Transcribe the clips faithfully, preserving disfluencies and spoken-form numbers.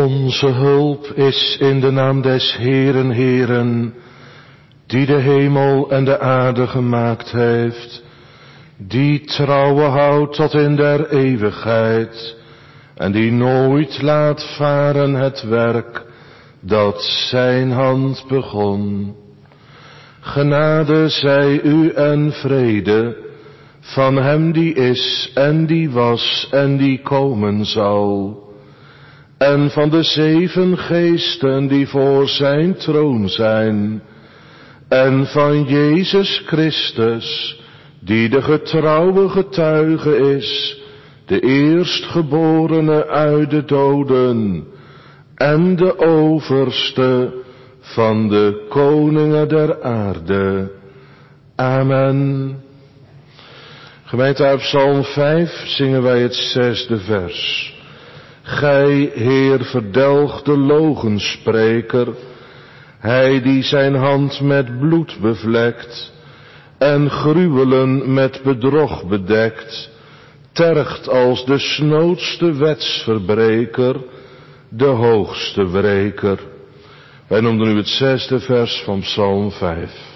Onze hulp is in de naam des Heeren, Heeren, die de hemel en de aarde gemaakt heeft, die trouwe houdt tot in der eeuwigheid, en die nooit laat varen het werk dat zijn hand begon. Genade zij u en vrede van hem die is en die was en die komen zal, en van de zeven geesten die voor zijn troon zijn, en van Jezus Christus, die de getrouwe getuige is, de eerstgeborene uit de doden, en de overste van de koningen der aarde. Amen. Gemeente, uit Psalm vijf zingen wij het zesde vers. Gij, Heer, verdelgt de logenspreker, hij die zijn hand met bloed bevlekt en gruwelen met bedrog bedekt, tergt als de snoodste wetsverbreker, de hoogste wreker. Wij noemden nu het zesde vers van Psalm vijf.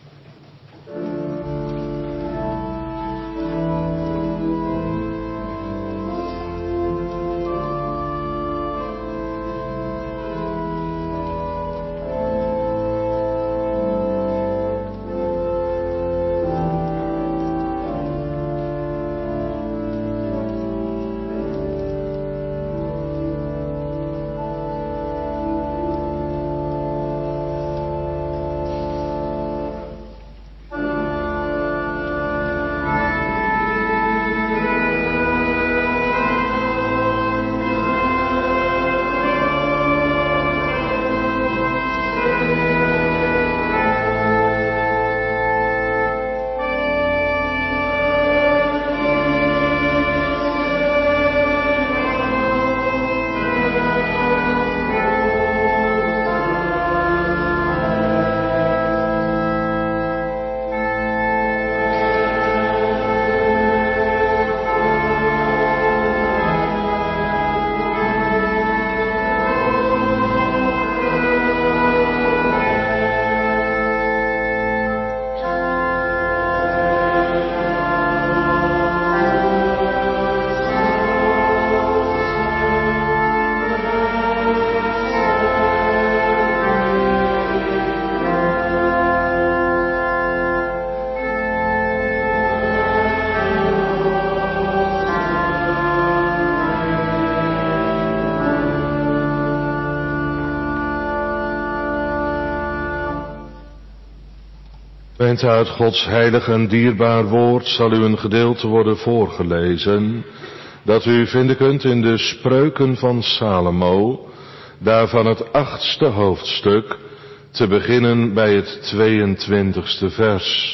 Uit Gods heilig en dierbaar woord zal u een gedeelte worden voorgelezen, dat u vinden kunt in de Spreuken van Salomo, daarvan het achtste hoofdstuk, te beginnen bij het tweeëntwintigste vers.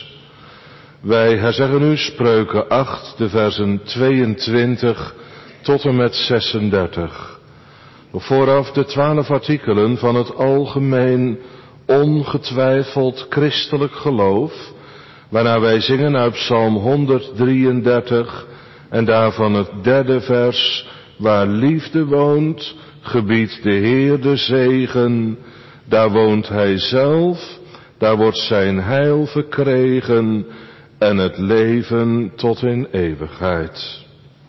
Wij herzeggen u Spreuken acht, de versen tweeëntwintig tot en met zesendertig. Vooraf de twaalf artikelen van het algemeen ongetwijfeld christelijk geloof, waarna wij zingen uit Psalm honderddrieëndertig en daarvan het derde vers, waar liefde woont, gebiedt de Heer de zegen, daar woont hij zelf, daar wordt zijn heil verkregen en het leven tot in eeuwigheid.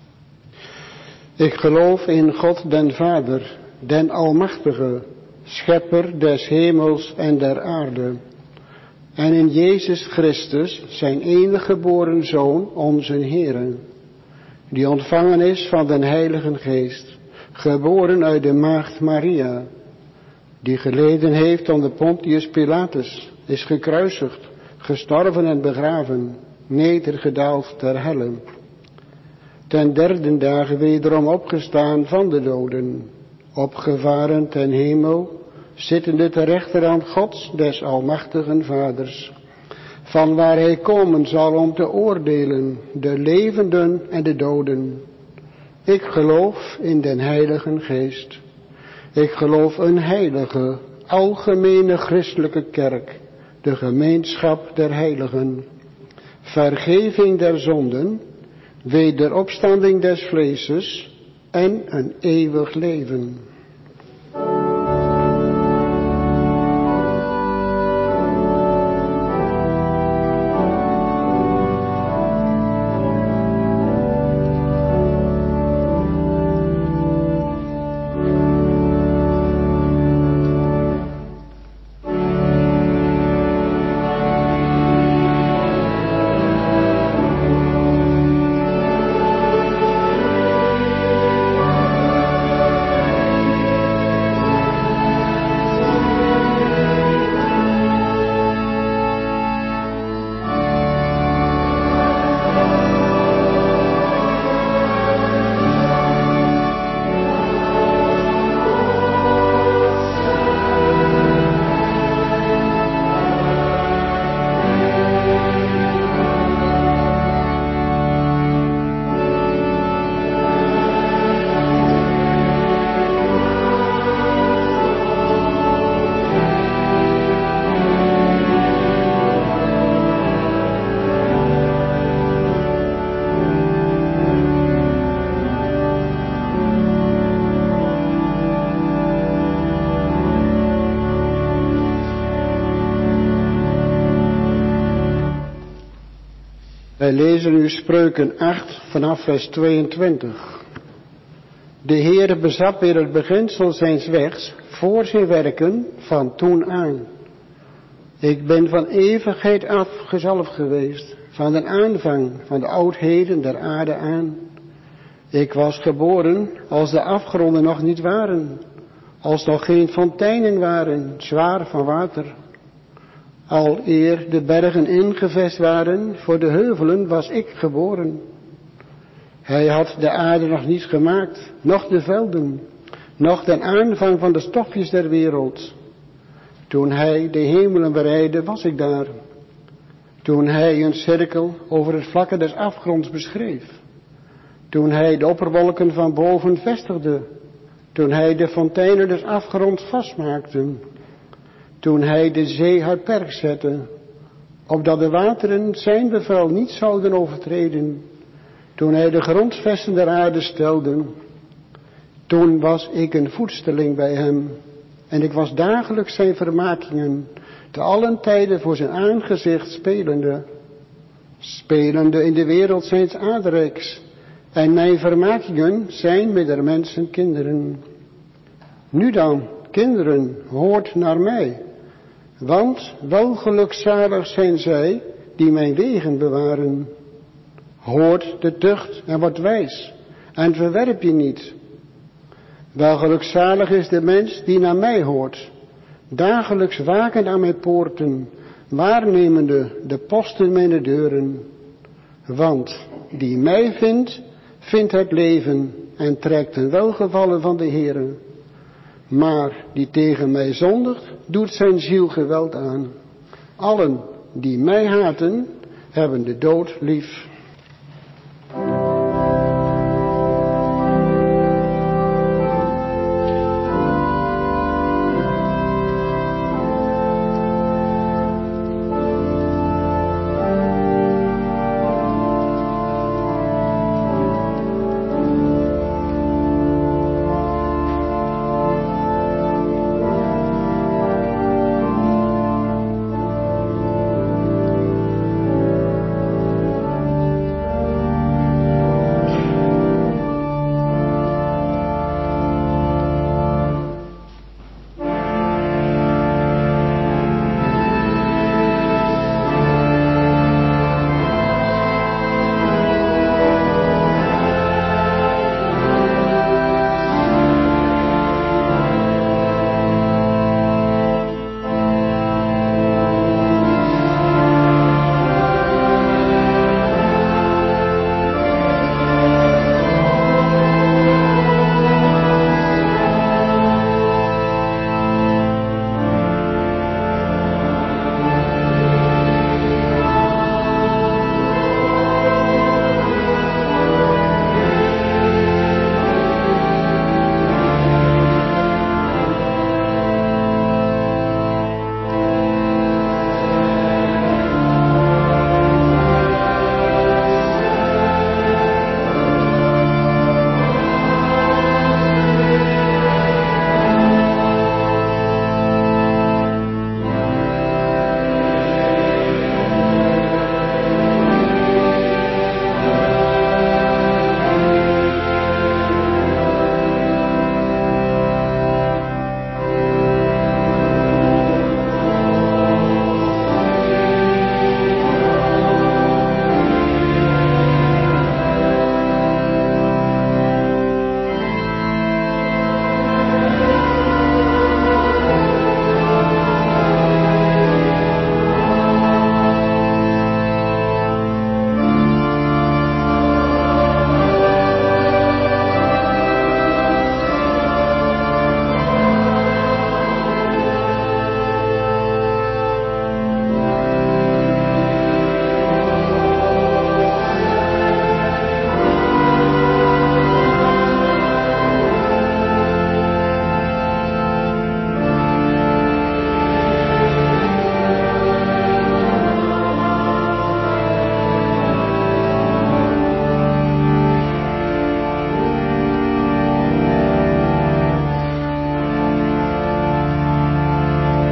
Ik geloof in God den Vader, den Almachtige, Schepper des hemels en der aarde, en in Jezus Christus, zijn enige geboren Zoon, onze Heere, die ontvangen is van den Heiligen Geest, geboren uit de maagd Maria, die geleden heeft onder Pontius Pilatus, is gekruisigd, gestorven en begraven, nedergedaald ter helle, ten derde dagen wederom opgestaan van de doden, opgevaren ten hemel, zittende ter rechterhand Gods, des almachtigen Vaders, van waar hij komen zal om te oordelen, de levenden en de doden. Ik geloof in den Heiligen Geest. Ik geloof een heilige, algemene christelijke kerk, de gemeenschap der heiligen, vergeving der zonden, wederopstanding des vleeses en een eeuwig leven. Wij lezen nu Spreuken acht vanaf vers tweeëntwintig. De Heere bezat weer het beginsel zijns wegs voor zijn werken van toen aan. Ik ben van eeuwigheid af gezalfd geweest, van de aanvang van de oudheden der aarde aan. Ik was geboren als de afgronden nog niet waren, als nog geen fonteinen waren, zwaar van water. Al eer de bergen ingevest waren, voor de heuvelen was ik geboren. Hij had de aarde nog niet gemaakt, noch de velden, noch den aanvang van de stofjes der wereld. Toen hij de hemelen bereidde, was ik daar. Toen hij een cirkel over het vlakke des afgronds beschreef. Toen hij de opperwolken van boven vestigde. Toen hij de fonteinen des afgronds vastmaakte. Toen hij de zee haar perk zette, opdat de wateren zijn bevel niet zouden overtreden. Toen hij de grondvesten der aarde stelde, toen was ik een voedsteling bij hem. En ik was dagelijks zijn vermakingen, te allen tijden voor zijn aangezicht spelende. Spelende in de wereld zijns aardrijks. En mijn vermakingen zijn met der mensen kinderen. Nu dan, kinderen, hoort naar mij. Want welgelukzalig zijn zij die mijn wegen bewaren. Hoort de tucht en wordt wijs en verwerp je niet. Welgelukzalig is de mens die naar mij hoort. Dagelijks wakend aan mijn poorten, waarnemende de posten mijn deuren. Want die mij vindt, vindt het leven en trekt een welgevallen van de Heere. Maar die tegen mij zondigt, doet zijn ziel geweld aan. Allen die mij haten, hebben de dood lief.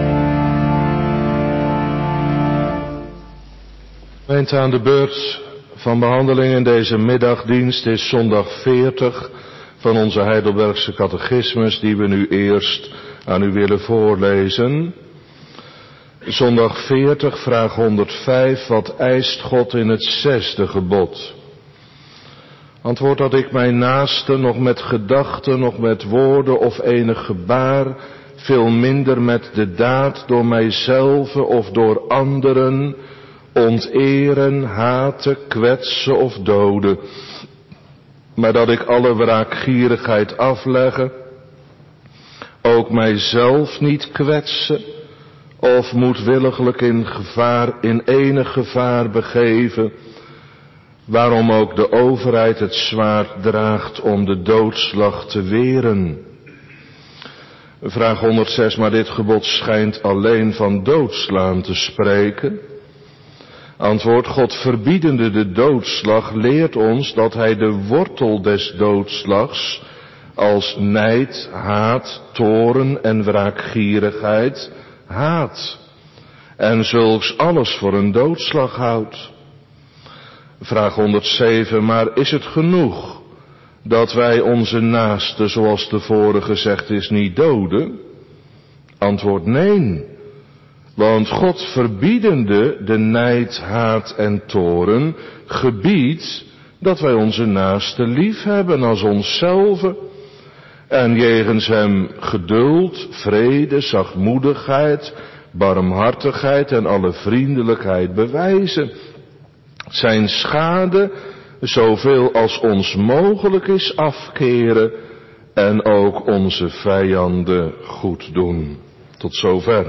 Gemeente, aan de beurt van behandeling in deze middagdienst is zondag veertig van onze Heidelbergse catechismus, die we nu eerst aan u willen voorlezen. Zondag veertig, vraag honderdvijf, wat eist God in het zesde gebod? Antwoord dat ik mijn naaste nog met gedachten, nog met woorden of enig gebaar, veel minder met de daad door mijzelf of door anderen, onteren, haten, kwetsen of doden. Maar dat ik alle wraakgierigheid aflegge, ook mijzelf niet kwetsen, of moedwilliglijk in gevaar, in enig gevaar begeven, waarom ook de overheid het zwaard draagt om de doodslag te weren. Vraag honderdzes, maar dit gebod schijnt alleen van doodslaan te spreken. Antwoord, God verbiedende de doodslag leert ons dat hij de wortel des doodslags als nijd, haat, toorn en wraakgierigheid haat. En zulks alles voor een doodslag houdt. Vraag honderdzeven, maar is het genoeg dat wij onze naaste, zoals tevoren gezegd is, niet doden? Antwoord, nee. Want God verbiedende de nijd, haat en toorn gebiedt dat wij onze naaste lief hebben als onszelf. En jegens hem geduld, vrede, zachtmoedigheid, barmhartigheid en alle vriendelijkheid bewijzen. Zijn schade zoveel als ons mogelijk is afkeren en ook onze vijanden goed doen. Tot zover.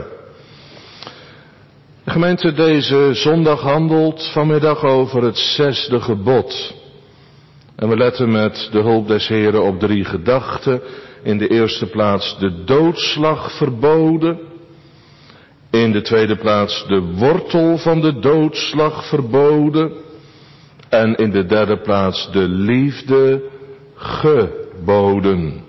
De gemeente, deze zondag handelt vanmiddag over het zesde gebod. En we letten met de hulp des Heren op drie gedachten. In de eerste plaats de doodslag verboden. In de tweede plaats de wortel van de doodslag verboden. En in de derde plaats de liefde geboden.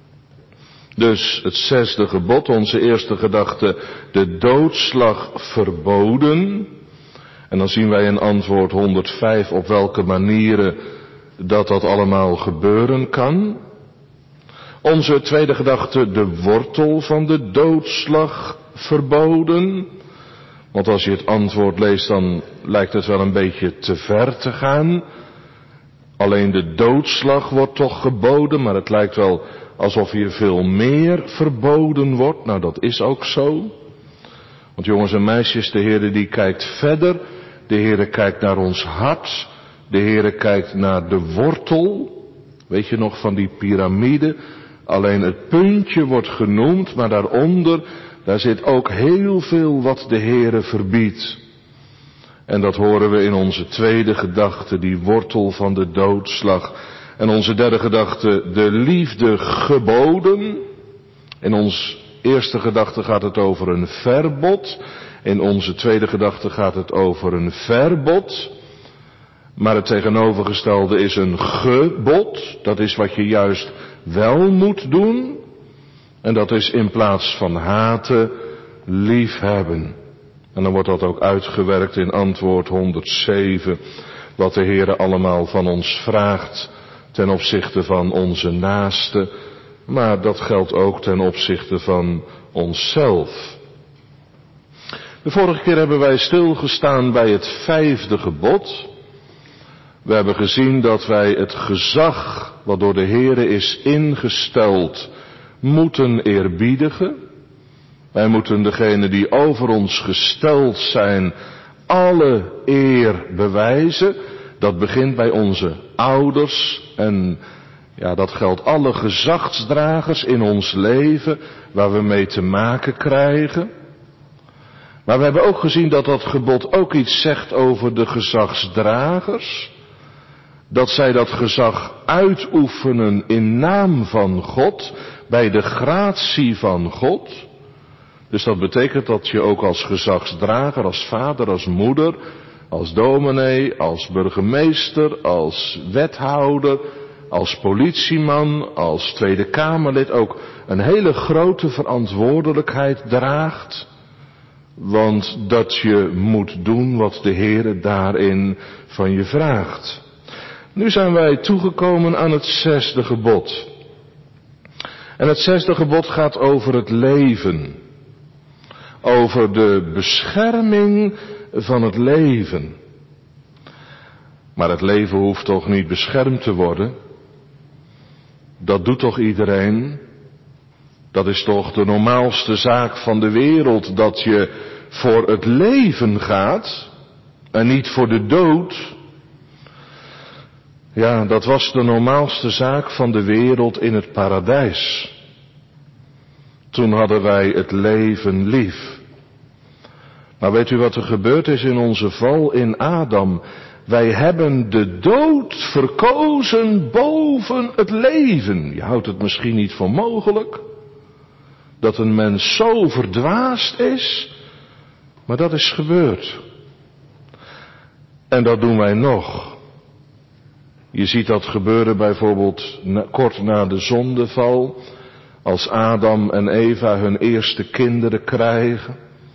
Dus het zesde gebod, onze eerste gedachte, de doodslag verboden. En dan zien wij in antwoord honderdvijf op welke manieren dat dat allemaal gebeuren kan. Onze tweede gedachte, de wortel van de doodslag verboden. Want als je het antwoord leest, dan lijkt het wel een beetje te ver te gaan. Alleen de doodslag wordt toch geboden, maar het lijkt wel alsof hier veel meer verboden wordt. Nou, dat is ook zo. Want jongens en meisjes, de Heere die kijkt verder. De Heere kijkt naar ons hart. De Heere kijkt naar de wortel. Weet je nog van die piramide? Alleen het puntje wordt genoemd, maar daaronder, daar zit ook heel veel wat de Heere verbiedt. En dat horen we in onze tweede gedachte, die wortel van de doodslag. En onze derde gedachte, de liefde geboden. In ons eerste gedachte gaat het over een verbod. In onze tweede gedachte gaat het over een verbod. Maar het tegenovergestelde is een gebod. Dat is wat je juist wel moet doen. En dat is in plaats van haten, liefhebben. En dan wordt dat ook uitgewerkt in antwoord honderdzeven. Wat de Heere allemaal van ons vraagt ten opzichte van onze naaste. Maar dat geldt ook ten opzichte van onszelf. De vorige keer hebben wij stilgestaan bij het vijfde gebod. We hebben gezien dat wij het gezag wat door de Heere is ingesteld moeten eerbiedigen. Wij moeten degene die over ons gesteld zijn alle eer bewijzen. Dat begint bij onze ouders en ja, dat geldt alle gezagsdragers in ons leven waar we mee te maken krijgen. Maar we hebben ook gezien dat dat gebod ook iets zegt over de gezagsdragers. Dat zij dat gezag uitoefenen in naam van God, bij de gratie van God. Dus dat betekent dat je ook als gezagsdrager, als vader, als moeder, als dominee, als burgemeester, als wethouder, als politieman, als Tweede Kamerlid ook een hele grote verantwoordelijkheid draagt. Want dat je moet doen wat de Heere daarin van je vraagt. Nu zijn wij toegekomen aan het zesde gebod. En het zesde gebod gaat over het leven. Over de bescherming van het leven. Maar het leven hoeft toch niet beschermd te worden? Dat doet toch iedereen? Dat is toch de normaalste zaak van de wereld, dat je voor het leven gaat en niet voor de dood? Ja, dat was de normaalste zaak van de wereld in het paradijs. Toen hadden wij het leven lief. Maar weet u wat er gebeurd is in onze val in Adam? Wij hebben de dood verkozen boven het leven. Je houdt het misschien niet voor mogelijk dat een mens zo verdwaasd is, maar dat is gebeurd. En dat doen wij nog. Je ziet dat gebeuren bijvoorbeeld kort na de zondeval, als Adam en Eva hun eerste kinderen krijgen.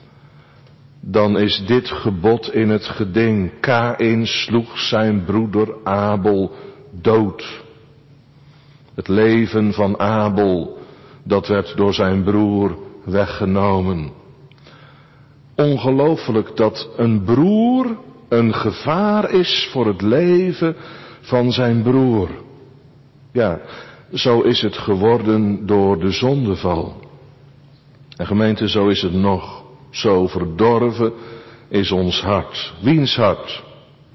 Dan is dit gebod in het geding. Kaïn sloeg zijn broeder Abel dood. Het leven van Abel, dat werd door zijn broer weggenomen. Ongelooflijk dat een broer een gevaar is voor het leven van zijn broer. Ja, zo is het geworden door de zondeval. En gemeente, zo is het nog. Zo verdorven is ons hart. Wiens hart?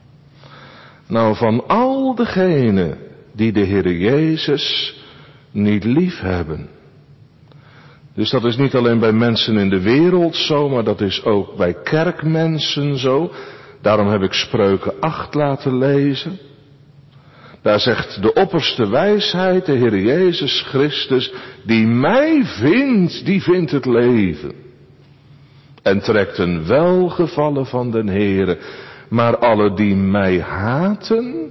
Nou, van al degenen die de Heere Jezus niet lief hebben. Dus dat is niet alleen bij mensen in de wereld zo, maar dat is ook bij kerkmensen zo. Daarom heb ik Spreuken acht laten lezen. Daar zegt de opperste wijsheid, de Heere Jezus Christus, die mij vindt, die vindt het leven. En trekt een welgevallen van den Heere. Maar alle die mij haten,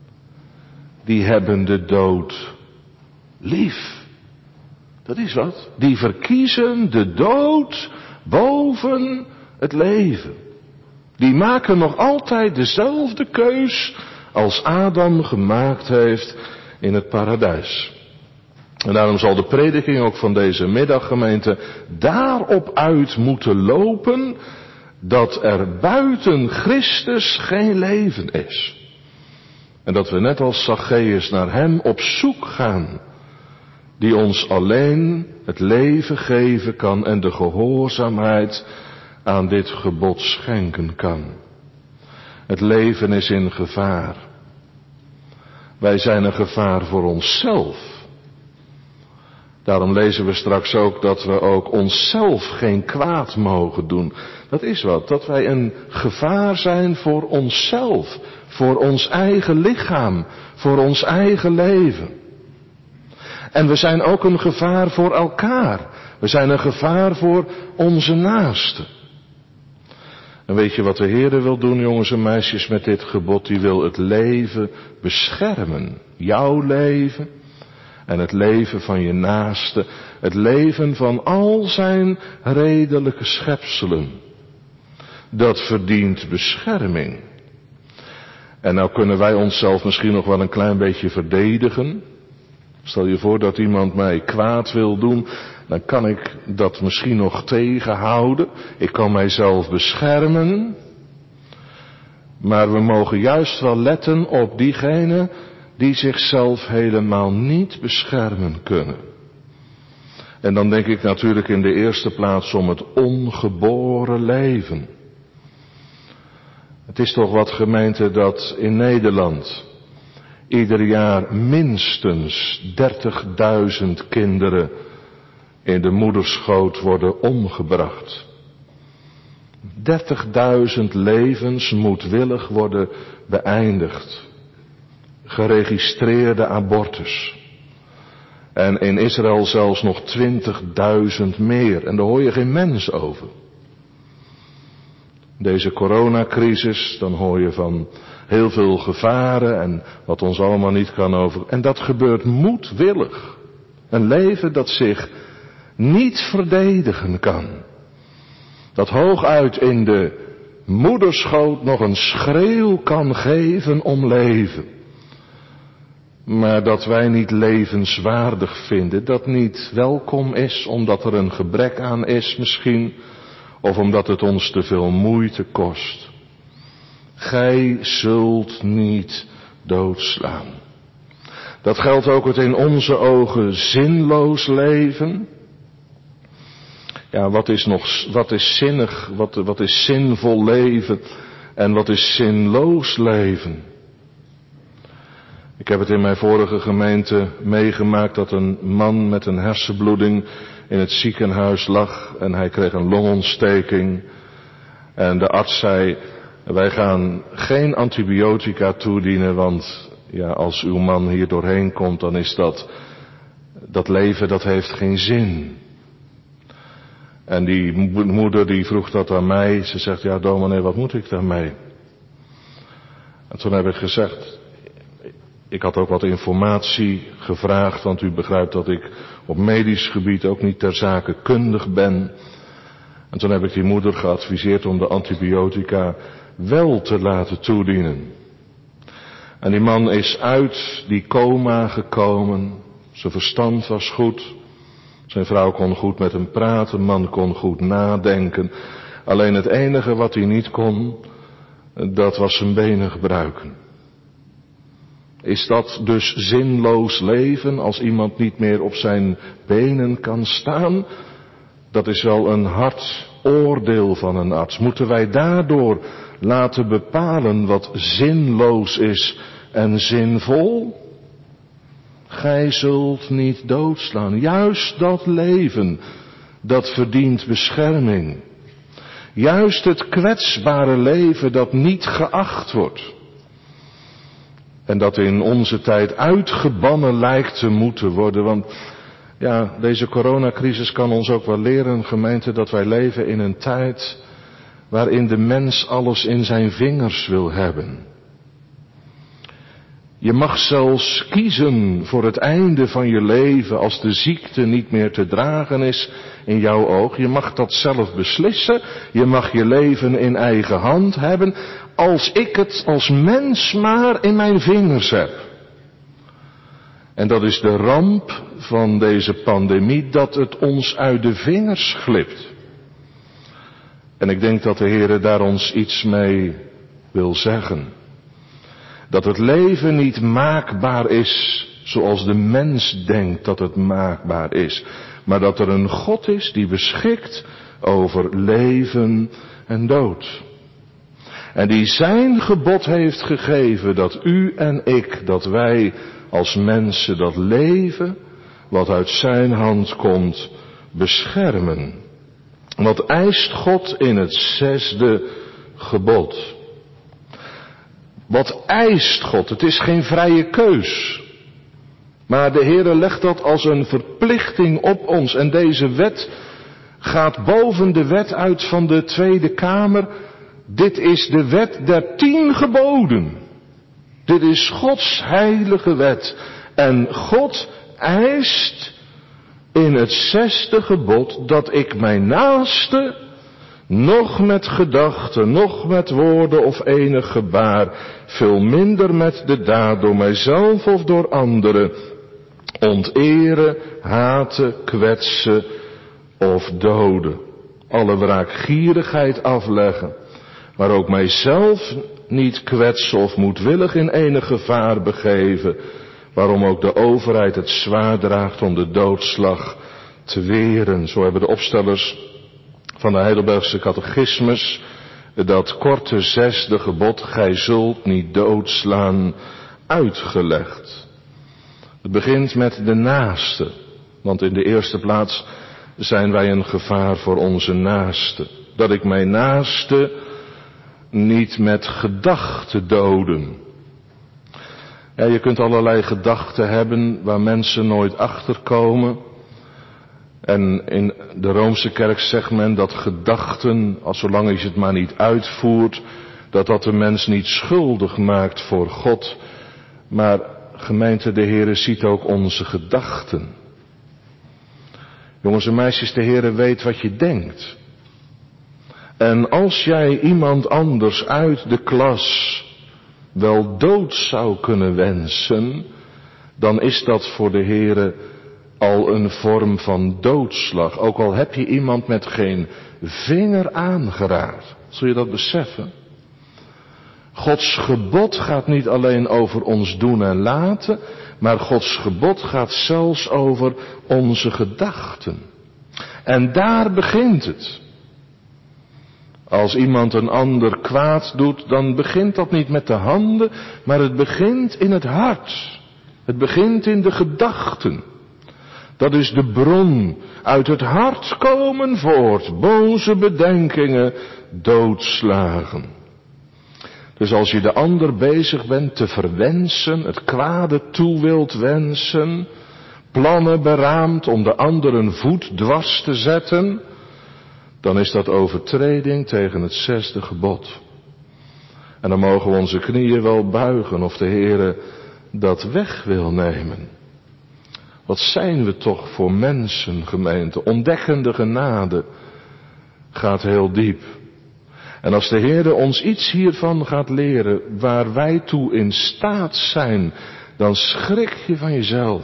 die hebben de dood lief. Dat is wat. Die verkiezen de dood boven het leven. Die maken nog altijd dezelfde keus als Adam gemaakt heeft in het paradijs. En daarom zal de prediking ook van deze middaggemeente daarop uit moeten lopen dat er buiten Christus geen leven is. En dat we net als Zacchaeus naar hem op zoek gaan, die ons alleen het leven geven kan en de gehoorzaamheid aan dit gebod schenken kan. Het leven is in gevaar. Wij zijn een gevaar voor onszelf. Daarom lezen we straks ook dat we ook onszelf geen kwaad mogen doen. Dat is wat, dat wij een gevaar zijn voor onszelf, voor ons eigen lichaam, voor ons eigen leven. En we zijn ook een gevaar voor elkaar. We zijn een gevaar voor onze naasten. En weet je wat de Heere wil doen, jongens en meisjes, met dit gebod? Die wil het leven beschermen. Jouw leven. En het leven van je naaste, het leven van al zijn redelijke schepselen. Dat verdient bescherming. En nou kunnen wij onszelf misschien nog wel een klein beetje verdedigen. Stel je voor dat iemand mij kwaad wil doen, dan kan ik dat misschien nog tegenhouden. Ik kan mijzelf beschermen. Maar we mogen juist wel letten op diegenen die zichzelf helemaal niet beschermen kunnen. En dan denk ik natuurlijk in de eerste plaats om het ongeboren leven. Het is toch wat, gemeente, dat in Nederland ieder jaar minstens dertigduizend kinderen in de moederschoot worden omgebracht. dertigduizend levens moedwillig worden beëindigd. Geregistreerde abortus. En in Israël zelfs nog twintigduizend meer. En daar hoor je geen mens over. Deze coronacrisis, dan hoor je van heel veel gevaren en wat ons allemaal niet kan over. En dat gebeurt moedwillig. Een leven dat zich niet verdedigen kan. dat hooguit in de moederschoot nog een schreeuw kan geven om leven. Maar dat wij niet levenswaardig vinden, dat niet welkom is, omdat er een gebrek aan is misschien, of omdat het ons te veel moeite kost. Gij zult niet doodslaan. Dat geldt ook het in onze ogen zinloos leven. Ja, wat is nog, wat is zinnig, wat, wat is zinvol leven en wat is zinloos leven? Ik heb het in mijn vorige gemeente meegemaakt dat een man met een hersenbloeding in het ziekenhuis lag en hij kreeg een longontsteking. En de arts zei, wij gaan geen antibiotica toedienen, want ja, als uw man hier doorheen komt, dan is dat, dat leven, dat heeft geen zin. En die moeder die vroeg dat aan mij, ze zegt, ja dominee, wat moet ik daarmee? En toen heb ik gezegd, ik had ook wat informatie gevraagd, want u begrijpt dat ik op medisch gebied ook niet ter zake kundig ben. En toen heb ik die moeder geadviseerd om de antibiotica wel te laten toedienen. En die man is uit die coma gekomen, zijn verstand was goed, zijn vrouw kon goed met hem praten, man kon goed nadenken. Alleen het enige wat hij niet kon, dat was zijn benen gebruiken. Is dat dus zinloos leven als iemand niet meer op zijn benen kan staan? Dat is wel een hard oordeel van een arts. Moeten wij daardoor laten bepalen wat zinloos is en zinvol? Gij zult niet doodslaan. Juist dat leven, dat verdient bescherming. Juist het kwetsbare leven dat niet geacht wordt. En dat in onze tijd uitgebannen lijkt te moeten worden. Want ja, deze coronacrisis kan ons ook wel leren, gemeente, dat wij leven in een tijd waarin de mens alles in zijn vingers wil hebben. Je mag zelfs kiezen voor het einde van je leven als de ziekte niet meer te dragen is in jouw oog. Je mag dat zelf beslissen. Je mag je leven in eigen hand hebben. Als ik het als mens maar in mijn vingers heb. En dat is de ramp van deze pandemie, dat het ons uit de vingers glipt. En ik denk dat de Heere daar ons iets mee wil zeggen. Dat het leven niet maakbaar is zoals de mens denkt dat het maakbaar is. Maar dat er een God is die beschikt over leven en dood. En die zijn gebod heeft gegeven dat u en ik, dat wij als mensen dat leven wat uit zijn hand komt beschermen. Wat eist God in het zesde gebod? Wat eist God? Het is geen vrije keus. Maar de Heere legt dat als een verplichting op ons. En deze wet gaat boven de wet uit van de Tweede Kamer. Dit is de wet der tien geboden. Dit is Gods heilige wet. En God eist in het zesde gebod dat ik mijn naaste nog met gedachten, nog met woorden of enig gebaar, veel minder met de daad door mijzelf of door anderen, onteren, haten, kwetsen of doden. Alle wraakgierigheid afleggen, maar ook mijzelf niet kwetsen of moedwillig in enig gevaar begeven, waarom ook de overheid het zwaard draagt om de doodslag te weren. Zo hebben de opstellers van de Heidelbergse catechismus dat korte zesde gebod, gij zult niet doodslaan, uitgelegd. Het begint met de naaste, want in de eerste plaats zijn wij een gevaar voor onze naaste. Dat ik mijn naaste niet met gedachten doden. Ja, je kunt allerlei gedachten hebben waar mensen nooit achter komen. En in de Roomse kerk zegt men dat gedachten, als zolang je het maar niet uitvoert, dat dat de mens niet schuldig maakt voor God. Maar gemeente, de Heere ziet ook onze gedachten. Jongens en meisjes, de Heere weet wat je denkt. En als jij iemand anders uit de klas wel dood zou kunnen wensen, dan is dat voor de Heere al een vorm van doodslag. Ook al heb je iemand met geen vinger aangeraakt. Zul je dat beseffen? Gods gebod gaat niet alleen over ons doen en laten, maar Gods gebod gaat zelfs over onze gedachten. En daar begint het. Als iemand een ander kwaad doet, dan begint dat niet met de handen, maar het begint in het hart. Het begint in de gedachten. Dat is de bron. Uit het hart komen voort boze bedenkingen, doodslagen. Dus als je de ander bezig bent te verwensen, het kwade toe wilt wensen, plannen beraamt om de ander een voet dwars te zetten, dan is dat overtreding tegen het zesde gebod. En dan mogen we onze knieën wel buigen of de Heere dat weg wil nemen. Wat zijn we toch voor mensen, gemeente. Ontdekkende genade gaat heel diep. En als de Heere ons iets hiervan gaat leren waar wij toe in staat zijn, dan schrik je van jezelf.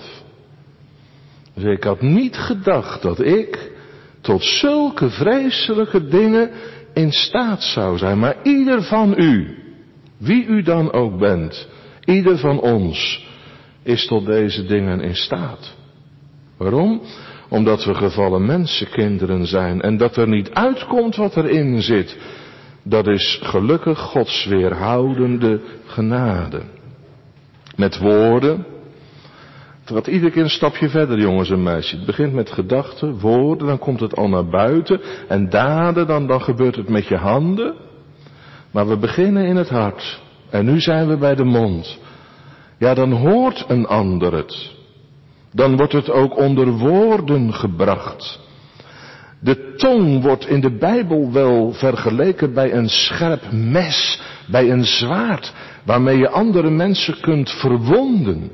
Dus ik had niet gedacht dat ik tot zulke vreselijke dingen in staat zou zijn. Maar ieder van u, wie u dan ook bent, ieder van ons is tot deze dingen in staat. Waarom? Omdat we gevallen mensenkinderen zijn en dat er niet uitkomt wat erin zit. Dat is gelukkig Gods weerhoudende genade. Met woorden. Het gaat iedere keer een stapje verder, jongens en meisjes. Het begint met gedachten, woorden, dan komt het al naar buiten. En daden, dan, dan gebeurt het met je handen. Maar we beginnen in het hart. En nu zijn we bij de mond. Ja, dan hoort een ander het. Dan wordt het ook onder woorden gebracht. De tong wordt in de Bijbel wel vergeleken bij een scherp mes, bij een zwaard, waarmee je andere mensen kunt verwonden.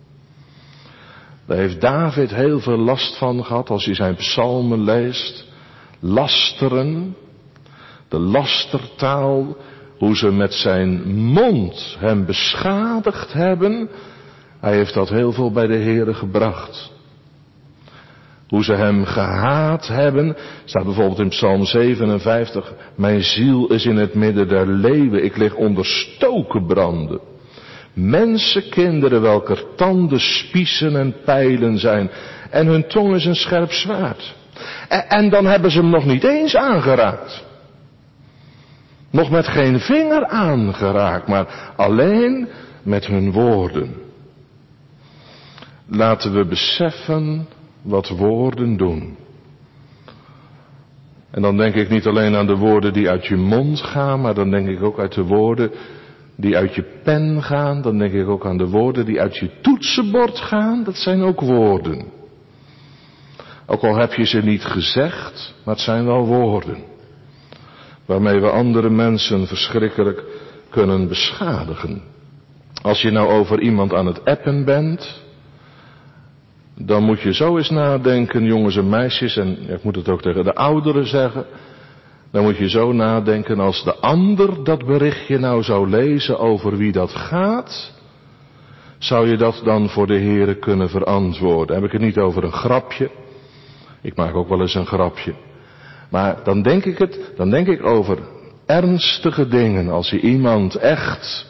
Daar heeft David heel veel last van gehad als hij zijn psalmen leest. Lasteren, de lastertaal, hoe ze met zijn mond hem beschadigd hebben. Hij heeft dat heel veel bij de Heere gebracht. Hoe ze hem gehaat hebben. Staat bijvoorbeeld in Psalm zevenenvijftig. Mijn ziel is in het midden der leeuwen. Ik lig onder stokenbranden. Mensenkinderen welker tanden spiezen en pijlen zijn. En hun tong is een scherp zwaard. En, en dan hebben ze hem nog niet eens aangeraakt. Nog met geen vinger aangeraakt. Maar alleen met hun woorden. Laten we beseffen wat woorden doen. En dan denk ik niet alleen aan de woorden die uit je mond gaan, maar dan denk ik ook uit de woorden die uit je pen gaan. Dan denk ik ook aan de woorden die uit je toetsenbord gaan. Dat zijn ook woorden. Ook al heb je ze niet gezegd, maar het zijn wel woorden. Waarmee we andere mensen verschrikkelijk kunnen beschadigen. Als je nou over iemand aan het appen bent, dan moet je zo eens nadenken, jongens en meisjes, en ik moet het ook tegen de ouderen zeggen. Dan moet je zo nadenken, als de ander dat berichtje nou zou lezen over wie dat gaat, zou je dat dan voor de Heere kunnen verantwoorden. Heb ik het niet over een grapje. Ik maak ook wel eens een grapje. Maar dan denk ik het, dan denk ik over ernstige dingen. Als je iemand echt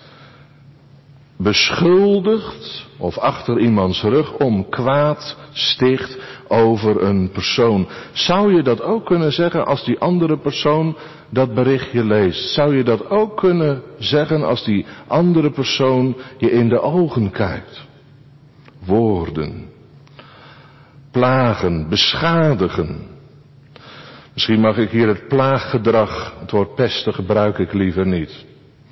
beschuldigt of achter iemands rug om kwaad sticht over een persoon. Zou je dat ook kunnen zeggen als die andere persoon dat berichtje leest? Zou je dat ook kunnen zeggen als die andere persoon je in de ogen kijkt? Woorden. Plagen, beschadigen. Misschien mag ik hier het plaaggedrag, het woord pesten gebruik ik liever niet.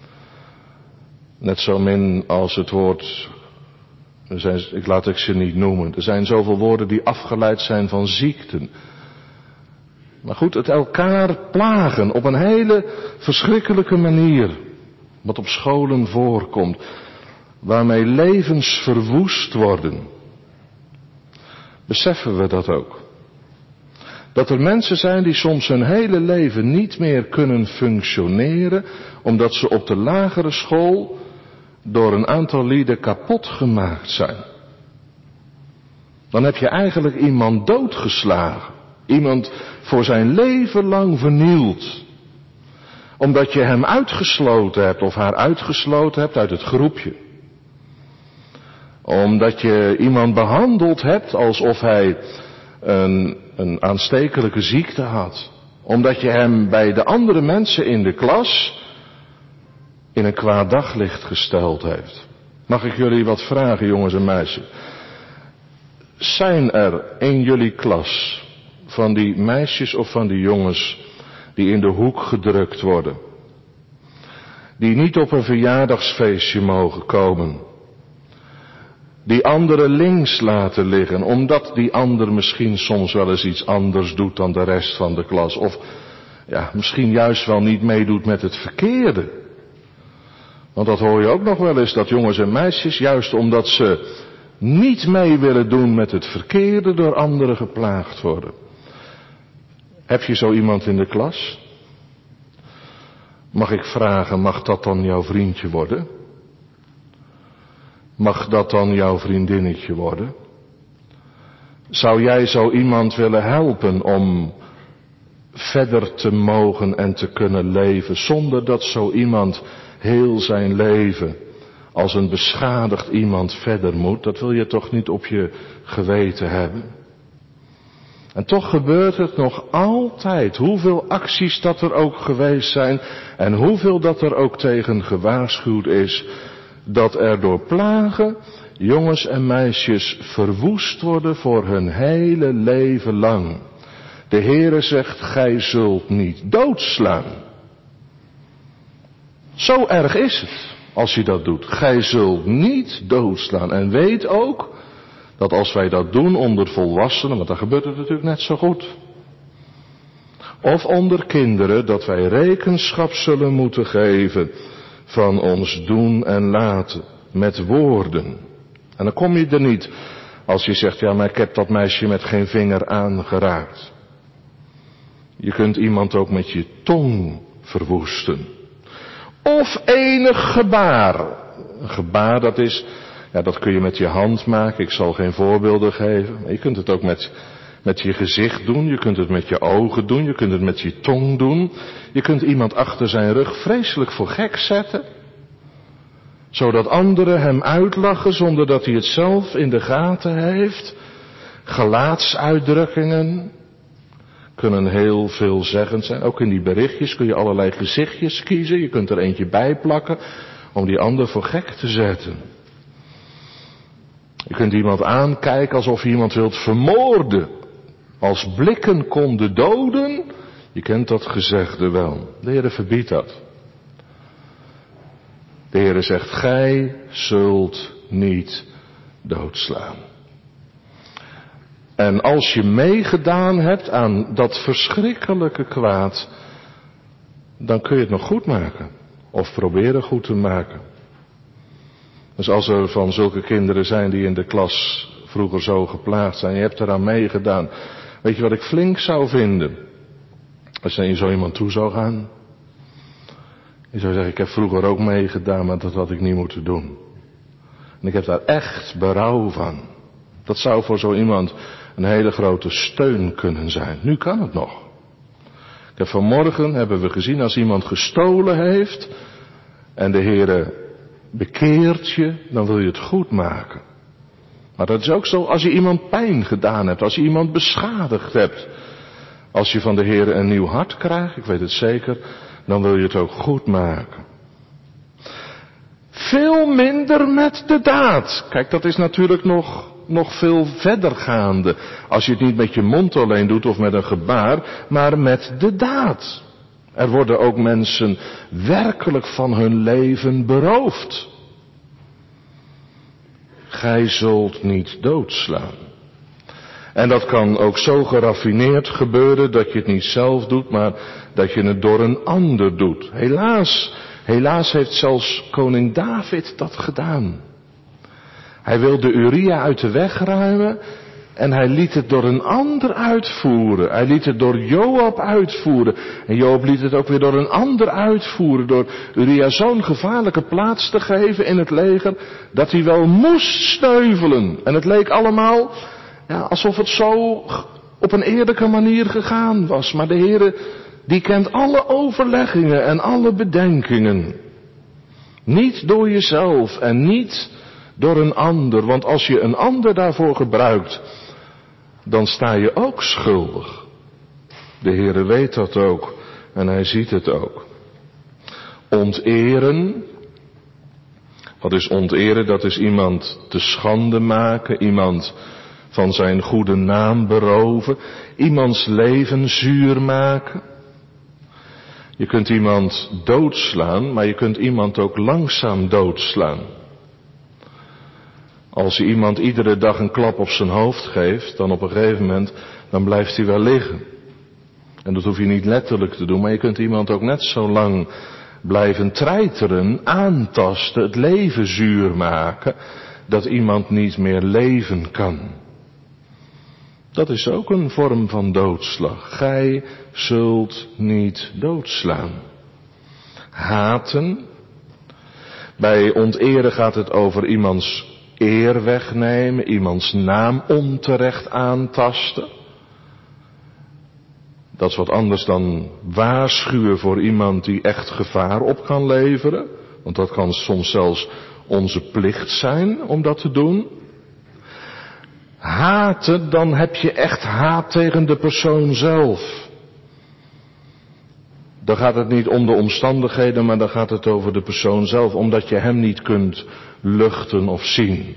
Net zo min als het woord, er zijn, ik laat ik ze niet noemen. Er zijn zoveel woorden die afgeleid zijn van ziekten. Maar goed, het elkaar plagen op een hele verschrikkelijke manier. Wat op scholen voorkomt. Waarmee levens verwoest worden. Beseffen we dat ook? Dat er mensen zijn die soms hun hele leven niet meer kunnen functioneren, omdat ze op de lagere school door een aantal lieden kapot gemaakt zijn. Dan heb je eigenlijk iemand doodgeslagen. Iemand voor zijn leven lang vernield. Omdat je hem uitgesloten hebt of haar uitgesloten hebt uit het groepje. Omdat je iemand behandeld hebt alsof hij een, een aanstekelijke ziekte had. Omdat je hem bij de andere mensen in de klas in een kwaad daglicht gesteld heeft. Mag ik jullie wat vragen, jongens en meisjes? Zijn er in jullie klas van die meisjes of van die jongens die in de hoek gedrukt worden? Die niet op een verjaardagsfeestje mogen komen? Die anderen links laten liggen, omdat die ander misschien soms wel eens iets anders doet dan de rest van de klas. Of ja, misschien juist wel niet meedoet met het verkeerde. Want dat hoor je ook nog wel eens, dat jongens en meisjes, juist omdat ze niet mee willen doen met het verkeerde, door anderen geplaagd worden. Heb je zo iemand in de klas? Mag ik vragen, mag dat dan jouw vriendje worden? Mag dat dan jouw vriendinnetje worden? Zou jij zo iemand willen helpen om verder te mogen en te kunnen leven, zonder dat zo iemand heel zijn leven als een beschadigd iemand verder moet? Dat wil je toch niet op je geweten hebben? En toch gebeurt het nog altijd, hoeveel acties dat er ook geweest zijn en hoeveel dat er ook tegen gewaarschuwd is, dat er door plagen jongens en meisjes verwoest worden voor hun hele leven lang. De Heere zegt, gij zult niet doodslaan. Zo erg is het als je dat doet. Gij zult niet doodslaan. En weet ook dat als wij dat doen onder volwassenen, want dan gebeurt het natuurlijk net zo goed. Of onder kinderen, dat wij rekenschap zullen moeten geven van ons doen en laten, met woorden. En dan kom je er niet als je zegt, ja, maar ik heb dat meisje met geen vinger aangeraakt. Je kunt iemand ook met je tong verwoesten. Of enig gebaar. Een gebaar, dat is, ja, dat kun je met je hand maken. Ik zal geen voorbeelden geven. Maar je kunt het ook met, met je gezicht doen. Je kunt het met je ogen doen. Je kunt het met je tong doen. Je kunt iemand achter zijn rug vreselijk voor gek zetten. Zodat anderen hem uitlachen zonder dat hij het zelf in de gaten heeft. Gelaatsuitdrukkingen kunnen heel veelzeggend zijn. Ook in die berichtjes kun je allerlei gezichtjes kiezen. Je kunt er eentje bij plakken om die ander voor gek te zetten. Je kunt iemand aankijken alsof je iemand wilt vermoorden. Als blikken konden doden. Je kent dat gezegde wel. De Heere verbiedt dat. De Heere zegt, gij zult niet doodslaan. En als je meegedaan hebt aan dat verschrikkelijke kwaad, dan kun je het nog goed maken. Of proberen goed te maken. Dus als er van zulke kinderen zijn die in de klas vroeger zo geplaagd zijn, je hebt eraan meegedaan. Weet je wat ik flink zou vinden? Als je naar zo iemand toe zou gaan. Je zou zeggen, ik heb vroeger ook meegedaan, maar dat had ik niet moeten doen. En ik heb daar echt berouw van. Dat zou voor zo iemand een hele grote steun kunnen zijn. Nu kan het nog. Ik heb vanmorgen, hebben we gezien, als iemand gestolen heeft en de Heere bekeert je, dan wil je het goed maken. Maar dat is ook zo als je iemand pijn gedaan hebt, als je iemand beschadigd hebt. Als je van de Heere een nieuw hart krijgt, ik weet het zeker, dan wil je het ook goed maken. Veel minder met de daad. Kijk, dat is natuurlijk nog, nog veel verdergaande. Als je het niet met je mond alleen doet of met een gebaar, maar met de daad. Er worden ook mensen werkelijk van hun leven beroofd. Gij zult niet doodslaan. En dat kan ook zo geraffineerd gebeuren dat je het niet zelf doet, maar dat je het door een ander doet. Helaas, helaas heeft zelfs koning David dat gedaan. Hij wilde Uria uit de weg ruimen En hij liet het door een ander uitvoeren. Hij liet het door Joab uitvoeren. En Joab liet het ook weer door een ander uitvoeren. Door Uria zo'n gevaarlijke plaats te geven in het leger. Dat hij wel moest sneuvelen. En het leek allemaal ja, alsof het zo op een eerlijke manier gegaan was. Maar de Heere die kent alle overleggingen en alle bedenkingen. Niet door jezelf en niet door een ander. Want als je een ander daarvoor gebruikt, dan sta je ook schuldig. De Heere weet dat ook en hij ziet het ook. Onteren. Wat is onteren? Dat is iemand te schande maken, iemand van zijn goede naam beroven, iemands leven zuur maken. Je kunt iemand doodslaan, maar je kunt iemand ook langzaam doodslaan. Als je iemand iedere dag een klap op zijn hoofd geeft, dan op een gegeven moment, dan blijft hij wel liggen. En dat hoef je niet letterlijk te doen, maar je kunt iemand ook net zo lang blijven treiteren, aantasten, het leven zuur maken, dat iemand niet meer leven kan. Dat is ook een vorm van doodslag. Gij zult niet doodslaan. Haten. Bij onteren gaat het over iemands eer wegnemen, iemands naam onterecht aantasten. Dat is wat anders dan waarschuwen voor iemand die echt gevaar op kan leveren. Want dat kan soms zelfs onze plicht zijn om dat te doen. Haten, dan heb je echt haat tegen de persoon zelf. Dan gaat het niet om de omstandigheden, maar dan gaat het over de persoon zelf, omdat je hem niet kunt luchten of zien.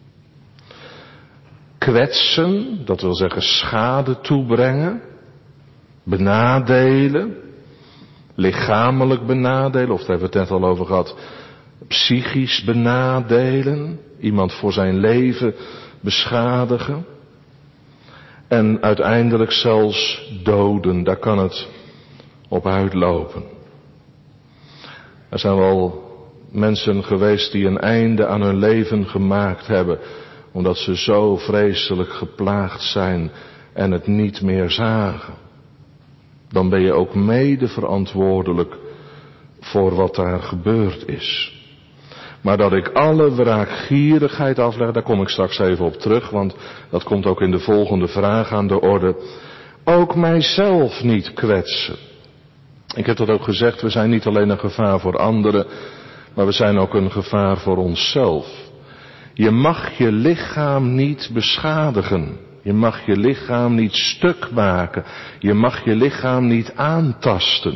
Kwetsen, dat wil zeggen schade toebrengen, benadelen, lichamelijk benadelen, of daar hebben we het net al over gehad, psychisch benadelen, iemand voor zijn leven beschadigen en uiteindelijk zelfs doden, daar kan het op uitlopen. Er zijn wel mensen geweest die een einde aan hun leven gemaakt hebben, omdat ze zo vreselijk geplaagd zijn en het niet meer zagen. Dan ben je ook mede verantwoordelijk voor wat daar gebeurd is. Maar dat ik alle wraakgierigheid afleg, daar kom ik straks even op terug, want dat komt ook in de volgende vraag aan de orde. Ook mijzelf niet kwetsen. Ik heb dat ook gezegd, we zijn niet alleen een gevaar voor anderen, maar we zijn ook een gevaar voor onszelf. Je mag je lichaam niet beschadigen. Je mag je lichaam niet stuk maken. Je mag je lichaam niet aantasten.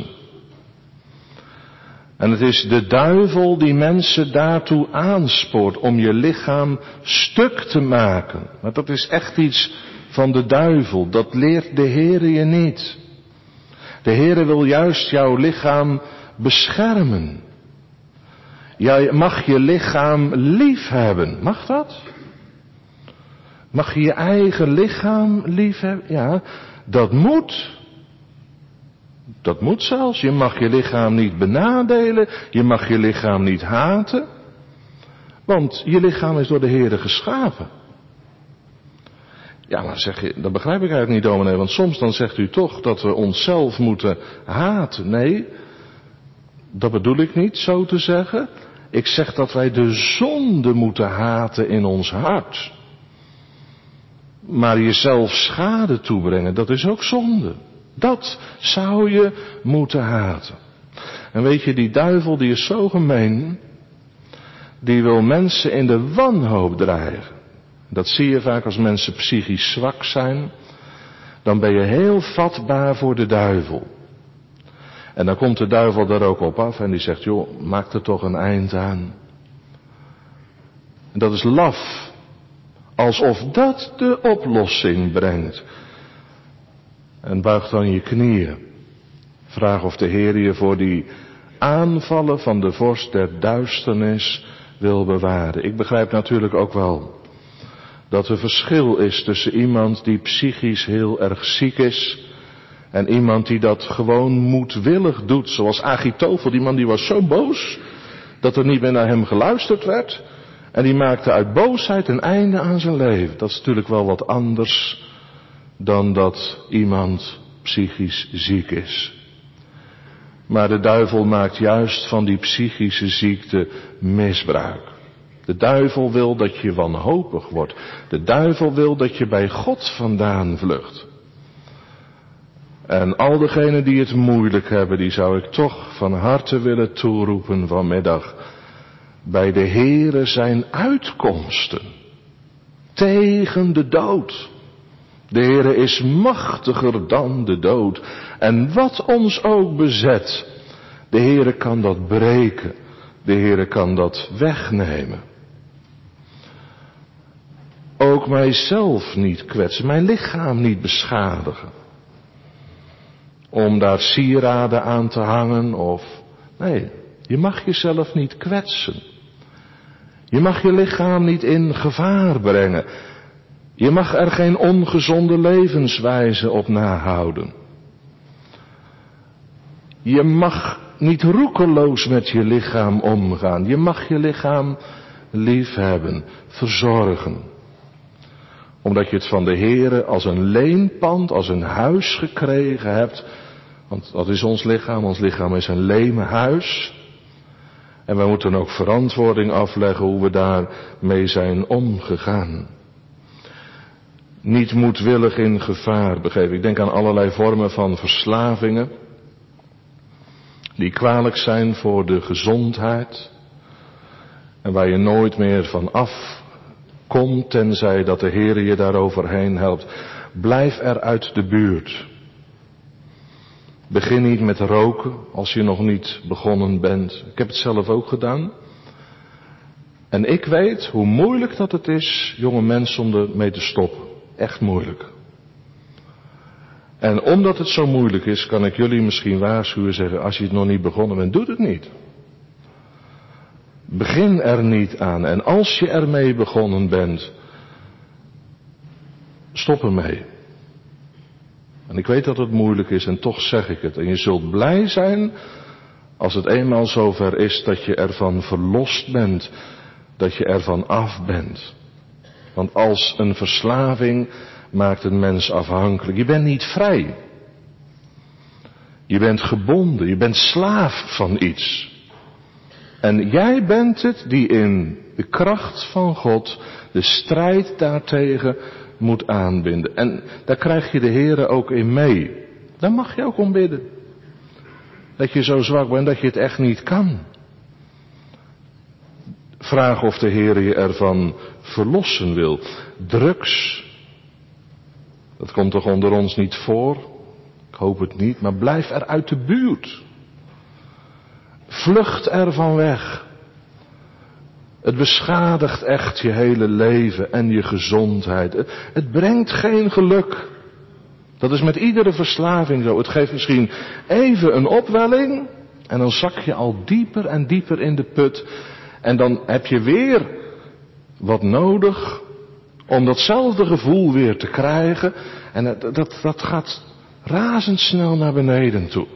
En het is de duivel die mensen daartoe aanspoort om je lichaam stuk te maken. Maar dat is echt iets van de duivel. Dat leert de Heere je niet. De Heere wil juist jouw lichaam beschermen. Jij mag je lichaam lief hebben. Mag dat? Mag je je eigen lichaam lief hebben? Ja, dat moet. Dat moet zelfs. Je mag je lichaam niet benadelen. Je mag je lichaam niet haten. Want je lichaam is door de Heere geschapen. Ja, maar zeg je, dat begrijp ik eigenlijk niet, dominee. Want soms dan zegt u toch dat we onszelf moeten haten. Nee, dat bedoel ik niet zo te zeggen. Ik zeg dat wij de zonde moeten haten in ons hart. Maar jezelf schade toebrengen, dat is ook zonde. Dat zou je moeten haten. En weet je, die duivel die is zo gemeen. Die wil mensen in de wanhoop dreigen. Dat zie je vaak als mensen psychisch zwak zijn. Dan ben je heel vatbaar voor de duivel. En dan komt de duivel daar ook op af en die zegt, joh, maak er toch een eind aan. En dat is laf. Alsof dat de oplossing brengt. En buig dan je knieën. Vraag of de Heer je voor die aanvallen van de vorst der duisternis wil bewaren. Ik begrijp natuurlijk ook wel dat er verschil is tussen iemand die psychisch heel erg ziek is en iemand die dat gewoon moedwillig doet. Zoals Achitofel, die man die was zo boos dat er niet meer naar hem geluisterd werd. En die maakte uit boosheid een einde aan zijn leven. Dat is natuurlijk wel wat anders dan dat iemand psychisch ziek is. Maar de duivel maakt juist van die psychische ziekte misbruik. De duivel wil dat je wanhopig wordt. De duivel wil dat je bij God vandaan vlucht. En al diegenen die het moeilijk hebben, die zou ik toch van harte willen toeroepen vanmiddag. Bij de Heere zijn uitkomsten tegen de dood. De Heere is machtiger dan de dood. En wat ons ook bezet, de Heere kan dat breken. De Heere kan dat wegnemen. Ook mijzelf niet kwetsen, mijn lichaam niet beschadigen. Om daar sieraden aan te hangen of... Nee, je mag jezelf niet kwetsen. Je mag je lichaam niet in gevaar brengen. Je mag er geen ongezonde levenswijze op nahouden. Je mag niet roekeloos met je lichaam omgaan. Je mag je lichaam liefhebben, verzorgen. Omdat je het van de Heere als een leenpand, als een huis gekregen hebt. Want dat is ons lichaam, ons lichaam is een lemen huis. En wij moeten ook verantwoording afleggen hoe we daarmee zijn omgegaan. Niet moedwillig in gevaar begeven. Ik denk aan allerlei vormen van verslavingen. Die kwalijk zijn voor de gezondheid. En waar je nooit meer van afkomt, tenzij dat de Heer je daar overheen helpt. Blijf er uit de buurt. Begin niet met roken als je nog niet begonnen bent. Ik heb het zelf ook gedaan. En ik weet hoe moeilijk dat het is, jonge mensen, om ermee te stoppen. Echt moeilijk. En omdat het zo moeilijk is, kan ik jullie misschien waarschuwen zeggen, als je het nog niet begonnen bent, doe het niet. Begin er niet aan. En als je ermee begonnen bent, stop ermee. En ik weet dat het moeilijk is en toch zeg ik het. En je zult blij zijn als het eenmaal zover is dat je ervan verlost bent. Dat je ervan af bent. Want als een verslaving maakt een mens afhankelijk. Je bent niet vrij. Je bent gebonden. Je bent slaaf van iets. En jij bent het die in de kracht van God de strijd daartegen moet aanbinden. En daar krijg je de Heere ook in mee. Daar mag je ook om bidden. Dat je zo zwak bent dat je het echt niet kan. Vraag of de Heere je ervan verlossen wil. Drugs. Dat komt toch onder ons niet voor? Ik hoop het niet, maar blijf er uit de buurt. Vlucht er van weg. Het beschadigt echt je hele leven en je gezondheid. Het, het brengt geen geluk. Dat is met iedere verslaving zo. Het geeft misschien even een opwelling. En dan zak je al dieper en dieper in de put. En dan heb je weer wat nodig om datzelfde gevoel weer te krijgen. En dat, dat, dat gaat razendsnel naar beneden toe.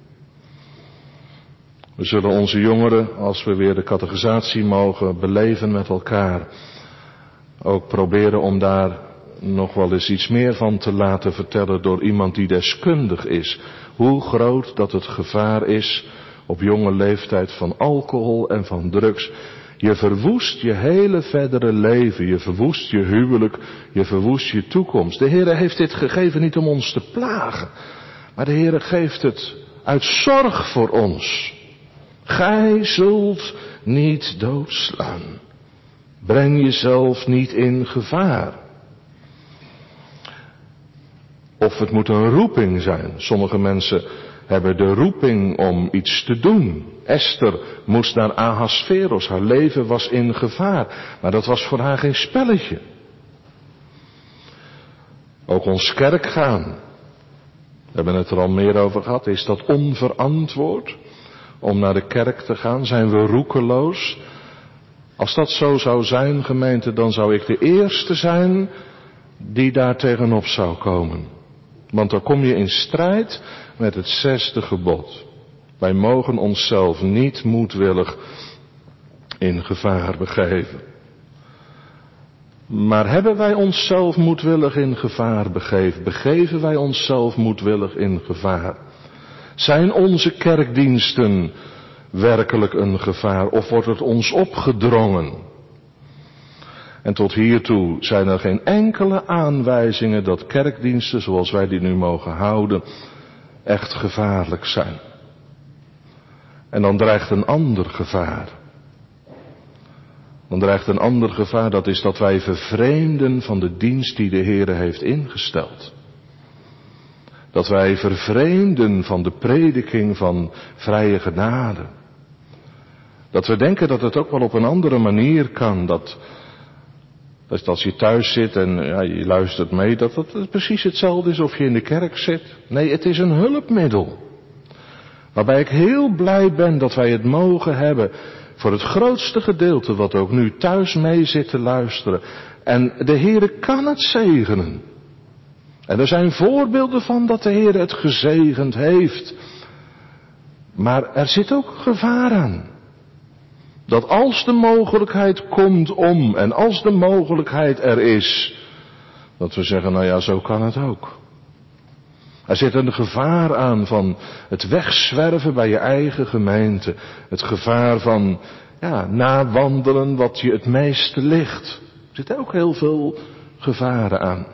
We zullen onze jongeren, als we weer de catechisatie mogen beleven met elkaar, ook proberen om daar nog wel eens iets meer van te laten vertellen door iemand die deskundig is. Hoe groot dat het gevaar is op jonge leeftijd van alcohol en van drugs. Je verwoest je hele verdere leven, je verwoest je huwelijk, je verwoest je toekomst. De Heere heeft dit gegeven niet om ons te plagen, maar de Heere geeft het uit zorg voor ons. Gij zult niet doodslaan. Breng jezelf niet in gevaar. Of het moet een roeping zijn. Sommige mensen hebben de roeping om iets te doen. Esther moest naar Ahasveros. Haar leven was in gevaar. Maar dat was voor haar geen spelletje. Ook ons kerk gaan. We hebben het er al meer over gehad. Is dat onverantwoord? Om naar de kerk te gaan? Zijn we roekeloos? Als dat zo zou zijn, gemeente, dan zou ik de eerste zijn die daar tegenop zou komen. Want dan kom je in strijd met het zesde gebod. Wij mogen onszelf niet moedwillig in gevaar begeven. Maar hebben wij onszelf moedwillig in gevaar begeven? Begeven wij onszelf moedwillig in gevaar? Zijn onze kerkdiensten werkelijk een gevaar of wordt het ons opgedrongen? En tot hiertoe zijn er geen enkele aanwijzingen dat kerkdiensten zoals wij die nu mogen houden echt gevaarlijk zijn. En dan dreigt een ander gevaar. Dan dreigt een ander gevaar, dat is dat wij vervreemden van de dienst die de Heere heeft ingesteld. Dat wij vervreemden van de prediking van vrije genade. Dat we denken dat het ook wel op een andere manier kan. Dat, dat als je thuis zit en ja, je luistert mee, dat het precies hetzelfde is of je in de kerk zit. Nee, het is een hulpmiddel. Waarbij ik heel blij ben dat wij het mogen hebben voor het grootste gedeelte wat ook nu thuis mee zit te luisteren. En de Heere kan het zegenen. En er zijn voorbeelden van dat de Heer het gezegend heeft. Maar er zit ook gevaar aan. Dat als de mogelijkheid komt om en als de mogelijkheid er is, dat we zeggen, nou ja, zo kan het ook. Er zit een gevaar aan van het wegzwerven bij je eigen gemeente. Het gevaar van, ja, nawandelen wat je het meeste ligt. Er zitten ook heel veel gevaren aan.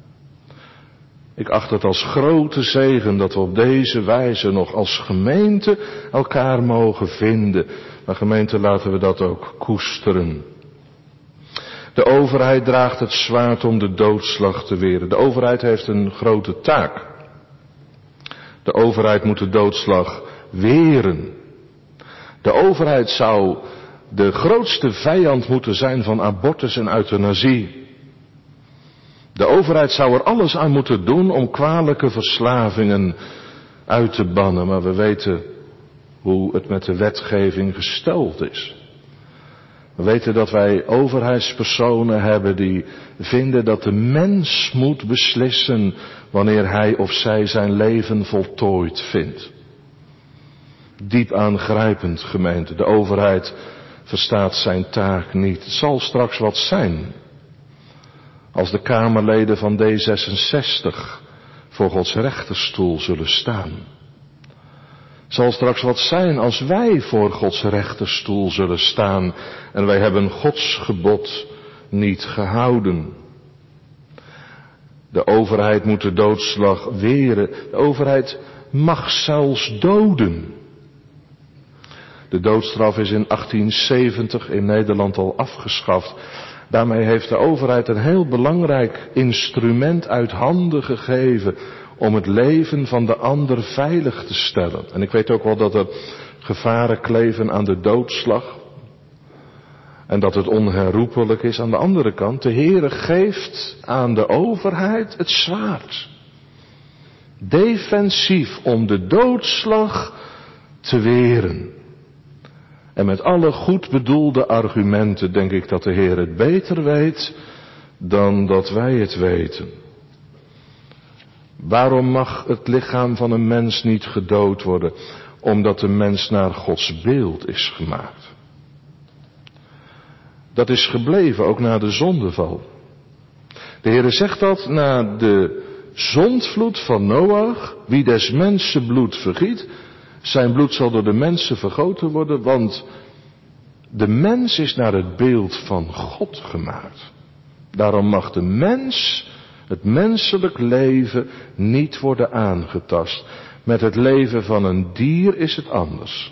Ik acht het als grote zegen dat we op deze wijze nog als gemeente elkaar mogen vinden. Maar gemeente, laten we dat ook koesteren. De overheid draagt het zwaard om de doodslag te weren. De overheid heeft een grote taak. De overheid moet de doodslag weren. De overheid zou de grootste vijand moeten zijn van abortus en euthanasie. De overheid zou er alles aan moeten doen om kwalijke verslavingen uit te bannen. Maar we weten hoe het met de wetgeving gesteld is. We weten dat wij overheidspersonen hebben die vinden dat de mens moet beslissen wanneer hij of zij zijn leven voltooid vindt. Diep aangrijpend, gemeente. De overheid verstaat zijn taak niet. Het zal straks wat zijn als de Kamerleden van D zesenzestig voor Gods rechterstoel zullen staan. Zal straks wat zijn als wij voor Gods rechterstoel zullen staan en wij hebben Gods gebod niet gehouden. De overheid moet de doodslag weren. De overheid mag zelfs doden. De doodstraf is in achttienzeventig in Nederland al afgeschaft. Daarmee heeft de overheid een heel belangrijk instrument uit handen gegeven om het leven van de ander veilig te stellen. En ik weet ook wel dat er gevaren kleven aan de doodslag. En dat het onherroepelijk is. Aan de andere kant, de Heere geeft aan de overheid het zwaard. Defensief om de doodslag te weren. En met alle goed bedoelde argumenten denk ik dat de Heer het beter weet dan dat wij het weten. Waarom mag het lichaam van een mens niet gedood worden? Omdat de mens naar Gods beeld is gemaakt. Dat is gebleven ook na de zondeval. De Heer zegt dat na de zondvloed van Noach, wie des mensen bloed vergiet, zijn bloed zal door de mensen vergoten worden, want de mens is naar het beeld van God gemaakt. Daarom mag de mens, het menselijk leven, niet worden aangetast. Met het leven van een dier is het anders.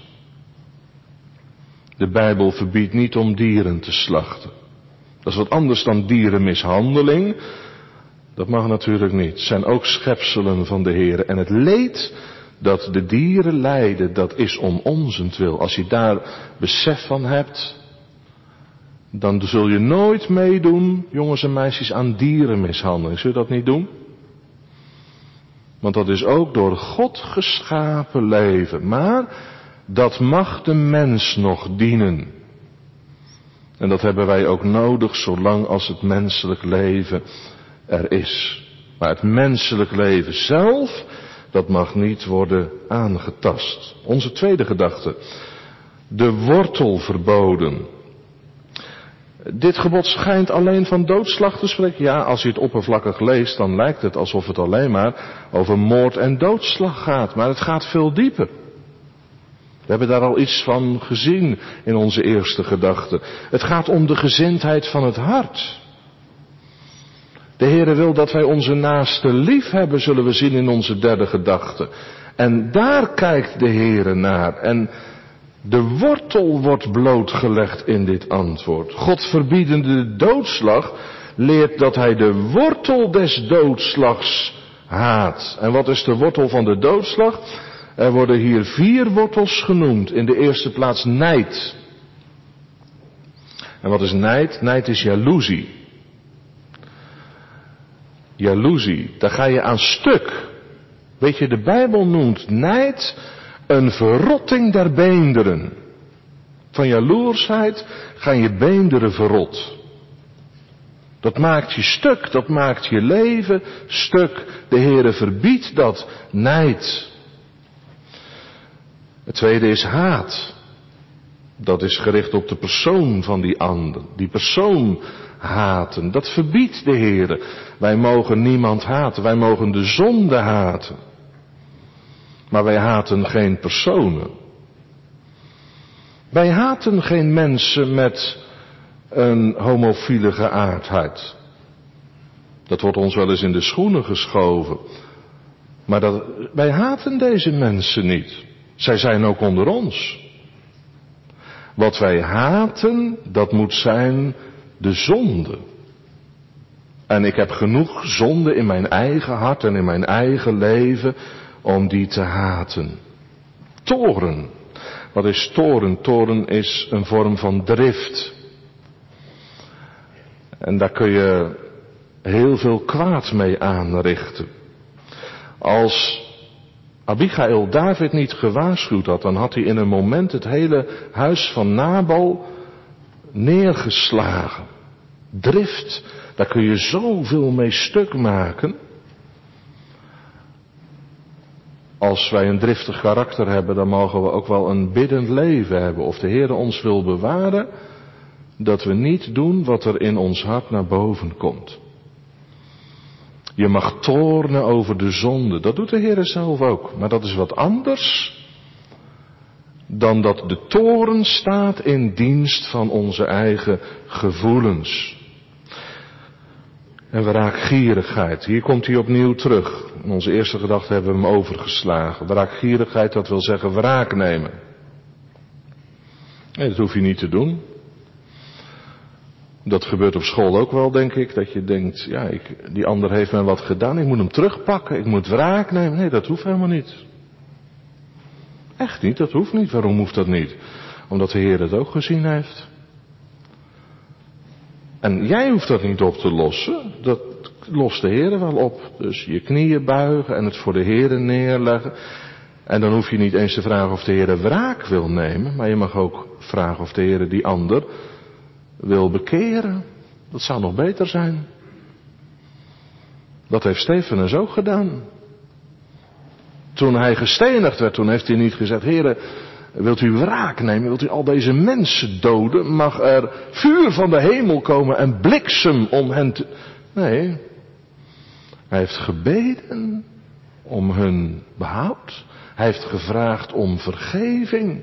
De Bijbel verbiedt niet om dieren te slachten. Dat is wat anders dan dierenmishandeling. Dat mag natuurlijk niet. Het zijn ook schepselen van de Heer. En het leed dat de dieren lijden, dat is om onzentwil. Als je daar besef van hebt, dan zul je nooit meedoen, jongens en meisjes, aan dierenmishandeling. Zul je dat niet doen? Want dat is ook door God geschapen leven. Maar dat mag de mens nog dienen. En dat hebben wij ook nodig zolang als het menselijk leven er is. Maar het menselijk leven zelf, dat mag niet worden aangetast. Onze tweede gedachte. De wortel verboden. Dit gebod schijnt alleen van doodslag te spreken. Ja, als je het oppervlakkig leest, dan lijkt het alsof het alleen maar over moord en doodslag gaat. Maar het gaat veel dieper. We hebben daar al iets van gezien in onze eerste gedachte. Het gaat om de gezindheid van het hart. De Heere wil dat wij onze naaste lief hebben, zullen we zien in onze derde gedachte. En daar kijkt de Heere naar. En de wortel wordt blootgelegd in dit antwoord. God verbiedende doodslag leert dat hij de wortel des doodslags haat. En wat is de wortel van de doodslag? Er worden hier vier wortels genoemd. In de eerste plaats nijd. En wat is nijd? Nijd is jaloezie. Jaloezie, daar ga je aan stuk. Weet je, de Bijbel noemt nijd een verrotting der beenderen. Van jaloersheid gaan je beenderen verrot. Dat maakt je stuk, dat maakt je leven stuk. De Heere verbiedt dat, nijd. Het tweede is haat. Dat is gericht op de persoon van die ander. Die persoon haten, dat verbiedt de Heere. Wij mogen niemand haten, wij mogen de zonde haten. Maar wij haten geen personen. Wij haten geen mensen met een homofiele geaardheid. Dat wordt ons wel eens in de schoenen geschoven. Maar dat, wij haten deze mensen niet. Zij zijn ook onder ons. Wat wij haten, dat moet zijn de zonde. En ik heb genoeg zonde in mijn eigen hart en in mijn eigen leven om die te haten. Toorn. Wat is toorn? Toorn is een vorm van drift. En daar kun je heel veel kwaad mee aanrichten. Als Abigail David niet gewaarschuwd had, dan had hij in een moment het hele huis van Nabal neergeslagen. Drift, daar kun je zoveel mee stuk maken. Als wij een driftig karakter hebben, dan mogen we ook wel een biddend leven hebben. Of de Heer ons wil bewaren, dat we niet doen wat er in ons hart naar boven komt. Je mag toornen over de zonde, dat doet de Heer zelf ook. Maar dat is wat anders dan dat de toorn staat in dienst van onze eigen gevoelens. En wraakgierigheid, hier komt hij opnieuw terug. In onze eerste gedachte hebben we hem overgeslagen. Wraakgierigheid, dat wil zeggen wraak nemen. Nee, dat hoef je niet te doen. Dat gebeurt op school ook wel, denk ik. Dat je denkt, ja, ik, die ander heeft mij wat gedaan. Ik moet hem terugpakken. Ik moet wraak nemen. Nee, dat hoeft helemaal niet. Echt niet, dat hoeft niet. Waarom hoeft dat niet? Omdat de Heer het ook gezien heeft. En jij hoeft dat niet op te lossen. Dat lost de Heer wel op. Dus je knieën buigen en het voor de Heer neerleggen. En dan hoef je niet eens te vragen of de Heer wraak wil nemen. Maar je mag ook vragen of de Heer die ander wil bekeren. Dat zou nog beter zijn. Dat heeft Stefanus ook gedaan. Toen hij gestenigd werd, toen heeft hij niet gezegd, Heere, wilt u wraak nemen? Wilt u al deze mensen doden? Mag er vuur van de hemel komen en bliksem om hen te... Nee. Hij heeft gebeden om hun behoud. Hij heeft gevraagd om vergeving.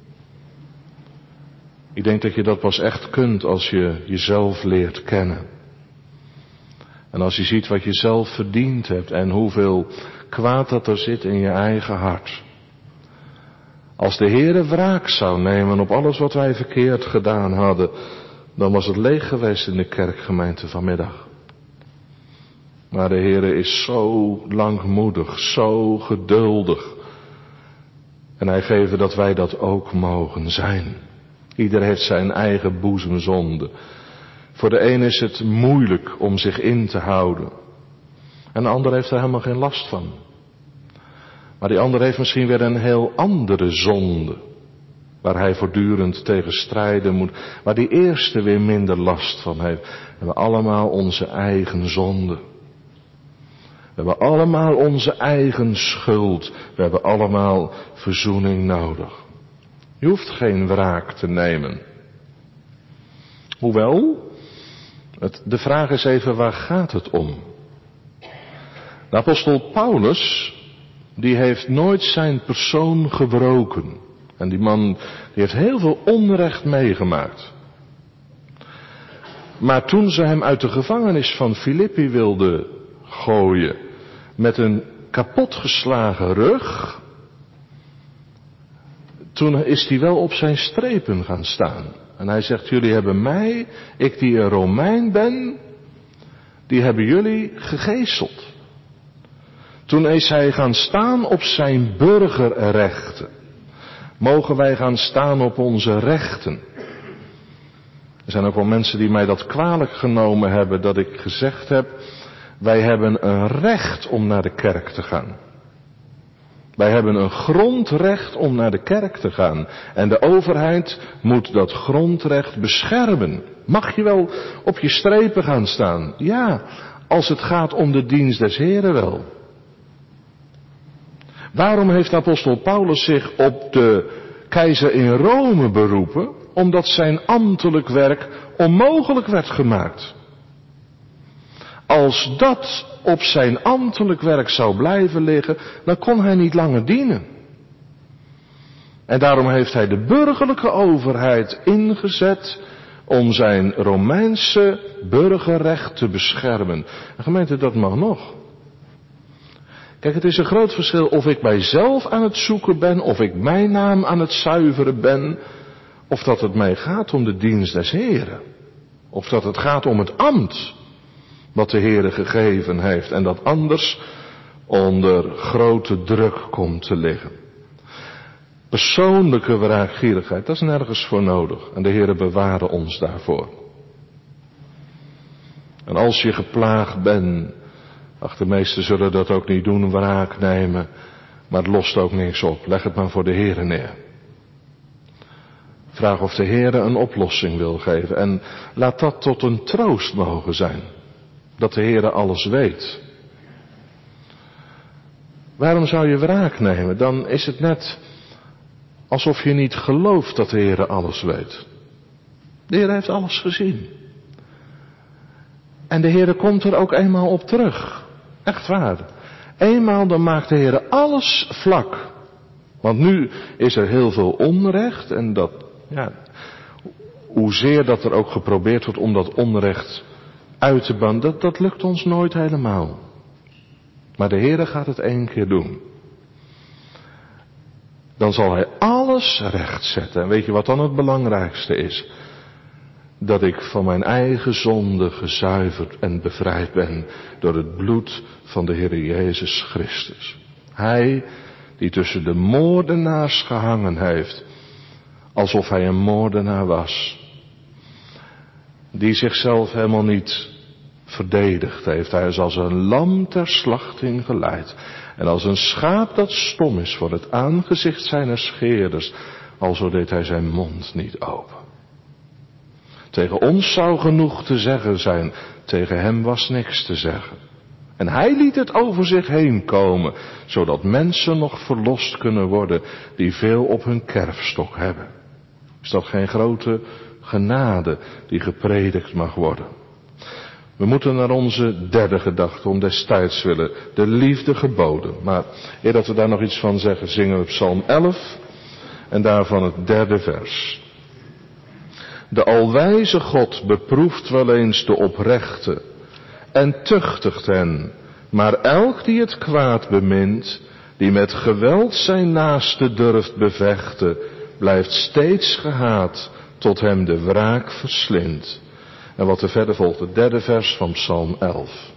Ik denk dat je dat pas echt kunt als je jezelf leert kennen. En als je ziet wat je zelf verdiend hebt en hoeveel kwaad dat er zit in je eigen hart. Als de Heere wraak zou nemen op alles wat wij verkeerd gedaan hadden, dan was het leeg geweest in de kerkgemeente vanmiddag. Maar de Heere is zo langmoedig, zo geduldig. En hij geeft dat wij dat ook mogen zijn. Ieder heeft zijn eigen boezemzonde. Voor de een is het moeilijk om zich in te houden. En de ander heeft er helemaal geen last van. Maar die ander heeft misschien weer een heel andere zonde. Waar hij voortdurend tegen strijden moet. Waar die eerste weer minder last van heeft. We hebben allemaal onze eigen zonde. We hebben allemaal onze eigen schuld. We hebben allemaal verzoening nodig. Je hoeft geen wraak te nemen. Hoewel, het, de vraag is even, waar gaat het om? De apostel Paulus, die heeft nooit zijn persoon gebroken. En die man, die heeft heel veel onrecht meegemaakt. Maar toen ze hem uit de gevangenis van Filippi wilden gooien, met een kapotgeslagen rug, toen is hij wel op zijn strepen gaan staan. En hij zegt, jullie hebben mij, ik die een Romein ben, die hebben jullie gegezeld. Toen is hij gaan staan op zijn burgerrechten. Mogen wij gaan staan op onze rechten? Er zijn ook wel mensen die mij dat kwalijk genomen hebben, dat ik gezegd heb, wij hebben een recht om naar de kerk te gaan. Wij hebben een grondrecht om naar de kerk te gaan. En de overheid moet dat grondrecht beschermen. Mag je wel op je strepen gaan staan? Ja, als het gaat om de dienst des Heren wel. Waarom heeft apostel Paulus zich op de keizer in Rome beroepen? Omdat zijn ambtelijk werk onmogelijk werd gemaakt. Als dat op zijn ambtelijk werk zou blijven liggen, dan kon hij niet langer dienen. En daarom heeft hij de burgerlijke overheid ingezet om zijn Romeinse burgerrecht te beschermen. En gemeente, dat mag nog. Kijk, het is een groot verschil of ik mijzelf aan het zoeken ben, of ik mijn naam aan het zuiveren ben, of dat het mij gaat om de dienst des Heren. Of dat het gaat om het ambt wat de Heere gegeven heeft en dat anders onder grote druk komt te liggen. Persoonlijke wraakgierigheid, dat is nergens voor nodig. En de Heere beware ons daarvoor. En als je geplaagd bent, ach, de meesten zullen dat ook niet doen, wraak nemen, maar het lost ook niks op. Leg het maar voor de Heere neer. Vraag of de Heere een oplossing wil geven. En laat dat tot een troost mogen zijn. Dat de Heere alles weet. Waarom zou je wraak nemen? Dan is het net alsof je niet gelooft dat de Heere alles weet. De Heere heeft alles gezien. En de Heere komt er ook eenmaal op terug. Echt waar. Eenmaal dan maakt de Heere alles vlak. Want nu is er heel veel onrecht en dat, ja, hoezeer dat er ook geprobeerd wordt om dat onrecht uit te bannen, dat, dat lukt ons nooit helemaal. Maar de Heere gaat het één keer doen. Dan zal Hij alles rechtzetten. En weet je wat dan het belangrijkste is? Dat ik van mijn eigen zonde gezuiverd en bevrijd ben door het bloed van de Heere Jezus Christus. Hij die tussen de moordenaars gehangen heeft, alsof hij een moordenaar was. Die zichzelf helemaal niet verdedigd heeft. Hij is als een lam ter slachting geleid. En als een schaap dat stom is voor het aangezicht zijner scheerders, alzo deed hij zijn mond niet open. Tegen ons zou genoeg te zeggen zijn, tegen hem was niks te zeggen. En hij liet het over zich heen komen, zodat mensen nog verlost kunnen worden die veel op hun kerfstok hebben. Is dat geen grote genade die gepredikt mag worden? We moeten naar onze derde gedachte om destijds willen, de liefde geboden. Maar eer dat we daar nog iets van zeggen, zingen we Psalm elf en daarvan het derde vers. De alwijze God beproeft wel eens de oprechte en tuchtigt hen, maar elk die het kwaad bemint, die met geweld zijn naaste durft bevechten, blijft steeds gehaat tot hem de wraak verslindt. En wat er verder volgt, het derde vers van Psalm elf.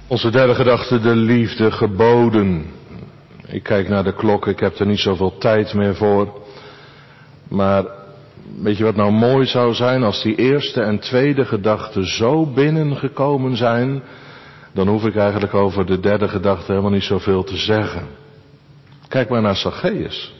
Onze derde gedachte, de liefde geboden. Ik kijk naar de klok, ik heb er niet zoveel tijd meer voor. Maar weet je wat nou mooi zou zijn als die eerste en tweede gedachte zo binnengekomen zijn, dan hoef ik eigenlijk over de derde gedachte helemaal niet zoveel te zeggen. Kijk maar naar Zacchaeus.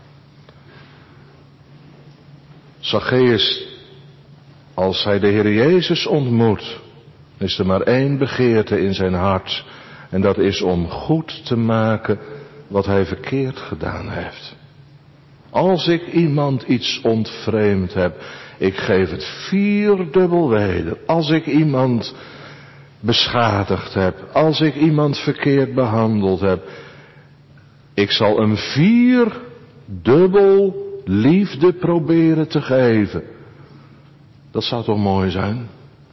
Zacchaeus, als hij de Heer Jezus ontmoet, is er maar één begeerte in zijn hart. En dat is om goed te maken wat hij verkeerd gedaan heeft. Als ik iemand iets ontvreemd heb, ik geef het vierdubbel weder. Als ik iemand beschadigd heb, als ik iemand verkeerd behandeld heb, ik zal een vierdubbel liefde proberen te geven. Dat zou toch mooi zijn?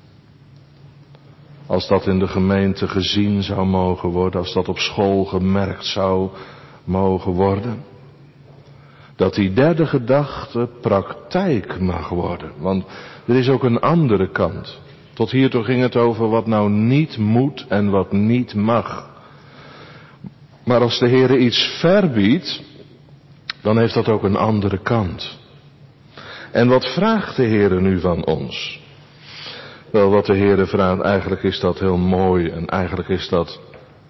Als dat in de gemeente gezien zou mogen worden, als dat op school gemerkt zou mogen worden. Dat die derde gedachte praktijk mag worden. Want er is ook een andere kant. Tot hiertoe ging het over wat nou niet moet en wat niet mag. Maar als de Heer iets verbiedt, dan heeft dat ook een andere kant. En wat vraagt de Heer nu van ons? Wel, wat de Heer vraagt, eigenlijk is dat heel mooi en eigenlijk is dat,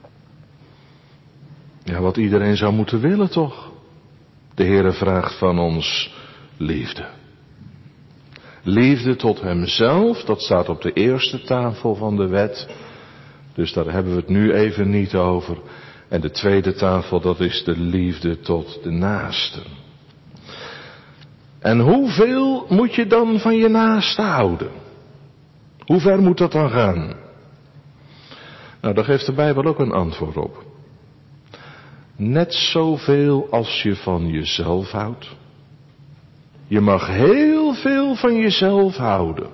ja, wat iedereen zou moeten willen toch? De Heer vraagt van ons liefde. Liefde tot Hemzelf, dat staat op de eerste tafel van de wet. Dus daar hebben we het nu even niet over. En de tweede tafel, dat is de liefde tot de naaste. En hoeveel moet je dan van je naaste houden? Hoe ver moet dat dan gaan? Nou, daar geeft de Bijbel ook een antwoord op. Net zoveel als je van jezelf houdt. Je mag heel veel van jezelf houden.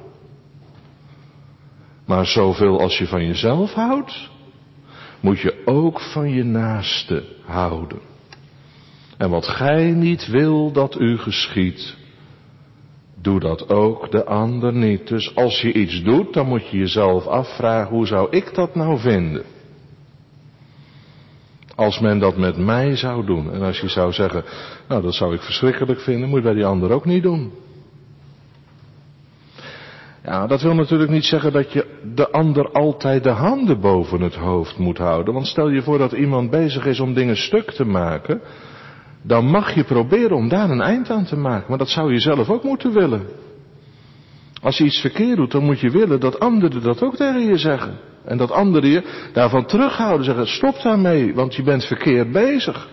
Maar zoveel als je van jezelf houdt, moet je ook van je naaste houden. En wat gij niet wil dat u geschiedt, doe dat ook de ander niet. Dus als je iets doet, dan moet je jezelf afvragen, hoe zou ik dat nou vinden? Als men dat met mij zou doen. En als je zou zeggen, nou dat zou ik verschrikkelijk vinden, moet je bij die ander ook niet doen. Ja, dat wil natuurlijk niet zeggen dat je de ander altijd de handen boven het hoofd moet houden. Want stel je voor dat iemand bezig is om dingen stuk te maken, dan mag je proberen om daar een eind aan te maken. Maar dat zou je zelf ook moeten willen. Als je iets verkeerd doet, dan moet je willen dat anderen dat ook tegen je zeggen. En dat anderen je daarvan terughouden, zeggen, stop daarmee, want je bent verkeerd bezig.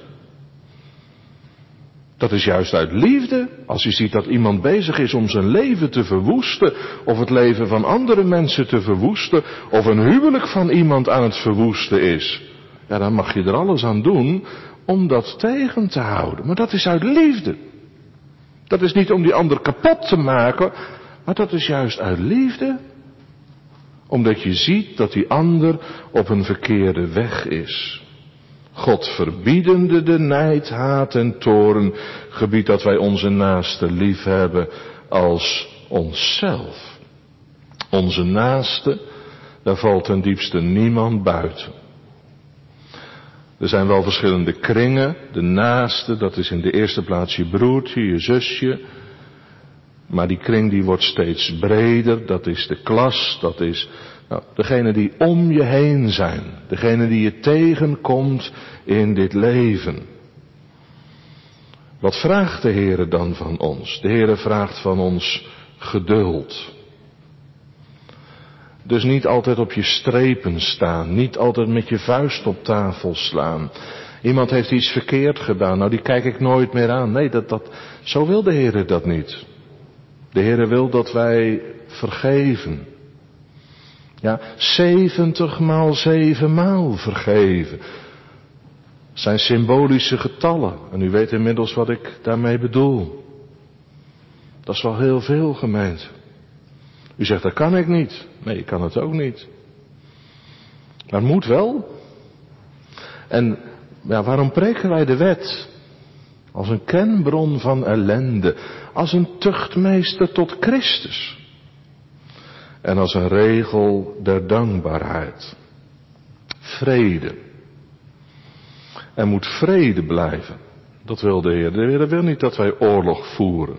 Dat is juist uit liefde. Als je ziet dat iemand bezig is om zijn leven te verwoesten, of het leven van andere mensen te verwoesten, of een huwelijk van iemand aan het verwoesten is, ja, dan mag je er alles aan doen om dat tegen te houden. Maar dat is uit liefde. Dat is niet om die ander kapot te maken, maar dat is juist uit liefde. Omdat je ziet dat die ander op een verkeerde weg is. God verbiedende de nijd, haat en toorn, gebiedt dat wij onze naaste lief hebben als onszelf. Onze naaste, daar valt ten diepste niemand buiten. Er zijn wel verschillende kringen. De naaste, dat is in de eerste plaats je broertje, je zusje. Maar die kring die wordt steeds breder. Dat is de klas, dat is nou, degene die om je heen zijn. Degene die je tegenkomt in dit leven. Wat vraagt de Heere dan van ons? De Heere vraagt van ons geduld. Dus niet altijd op je strepen staan. Niet altijd met je vuist op tafel slaan. Iemand heeft iets verkeerd gedaan. Nou, die kijk ik nooit meer aan. Nee, dat, dat, zo wil de Heere dat niet. De Heere wil dat wij vergeven. Ja, zeventig maal zeven maal vergeven. Zijn symbolische getallen. En u weet inmiddels wat ik daarmee bedoel. Dat is wel heel veel, gemeente. U zegt, dat kan ik niet. Nee, ik kan het ook niet. Maar het moet wel. En ja, waarom preken wij de wet? Als een kenbron van ellende. Als een tuchtmeester tot Christus. En als een regel der dankbaarheid. vrede. Er moet vrede blijven. Dat wil de Heer. De Heer wil niet dat wij oorlog voeren.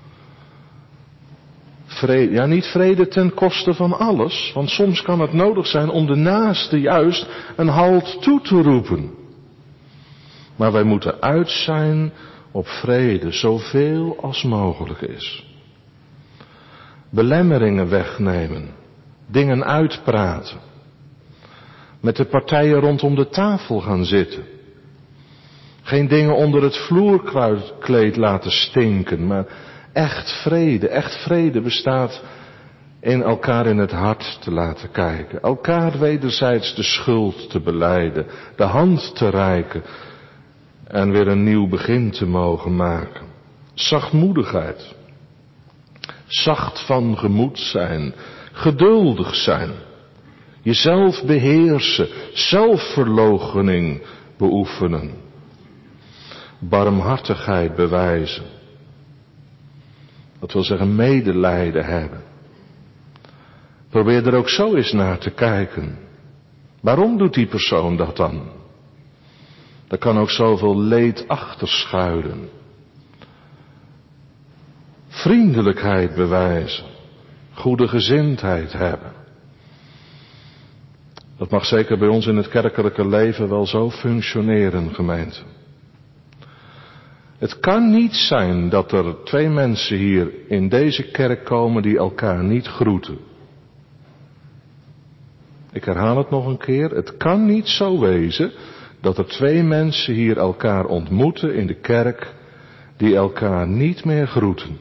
Vrede, ja, niet vrede ten koste van alles, want soms kan het nodig zijn om de naaste juist een halt toe te roepen. Maar wij moeten uit zijn op vrede, zoveel als mogelijk is. Belemmeringen wegnemen, dingen uitpraten. Met de partijen rondom de tafel gaan zitten. Geen dingen onder het vloerkleed laten stinken, maar echt vrede, echt vrede bestaat in elkaar in het hart te laten kijken. Elkaar wederzijds de schuld te belijden, de hand te reiken en weer een nieuw begin te mogen maken. Zachtmoedigheid, zacht van gemoed zijn, geduldig zijn, jezelf beheersen, zelfverloochening beoefenen, barmhartigheid bewijzen. Dat wil zeggen medelijden hebben. Probeer er ook zo eens naar te kijken. Waarom doet die persoon dat dan? Er kan ook zoveel leed achter schuilen. Vriendelijkheid bewijzen. Goede gezindheid hebben. Dat mag zeker bij ons in het kerkelijke leven wel zo functioneren, gemeente. Het kan niet zijn dat er twee mensen hier in deze kerk komen die elkaar niet groeten. Ik herhaal het nog een keer. Het kan niet zo wezen dat er twee mensen hier elkaar ontmoeten in de kerk die elkaar niet meer groeten.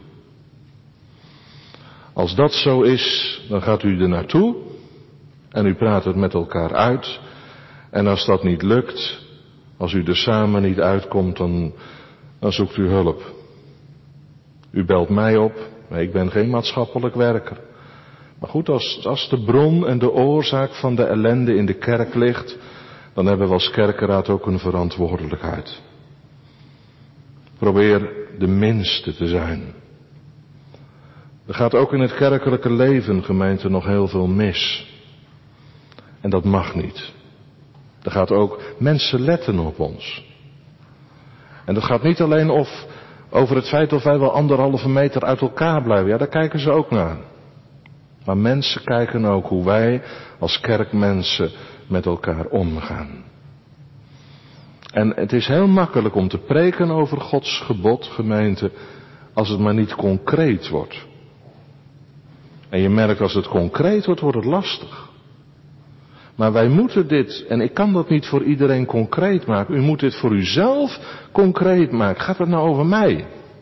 Als dat zo is, dan gaat u er naartoe en u praat het met elkaar uit. En als dat niet lukt, als u er samen niet uitkomt, dan... dan zoekt u hulp. U belt mij op. Nee, ik ben geen maatschappelijk werker. Maar goed, als, als de bron en de oorzaak van de ellende in de kerk ligt, dan hebben we als kerkenraad ook een verantwoordelijkheid. Probeer de minste te zijn. Er gaat ook in het kerkelijke leven, gemeente, nog heel veel mis. En dat mag niet. Er gaat ook, mensen letten op ons. En dat gaat niet alleen of, over het feit of wij wel anderhalve meter uit elkaar blijven. Ja, daar kijken ze ook naar. Maar mensen kijken ook hoe wij als kerkmensen met elkaar omgaan. En het is heel makkelijk om te preken over Gods gebod, gemeente, als het maar niet concreet wordt. En je merkt als het concreet wordt, wordt het lastig. Maar wij moeten dit, en ik kan dat niet voor iedereen concreet maken. U moet dit voor uzelf concreet maken. Gaat het nou over mij?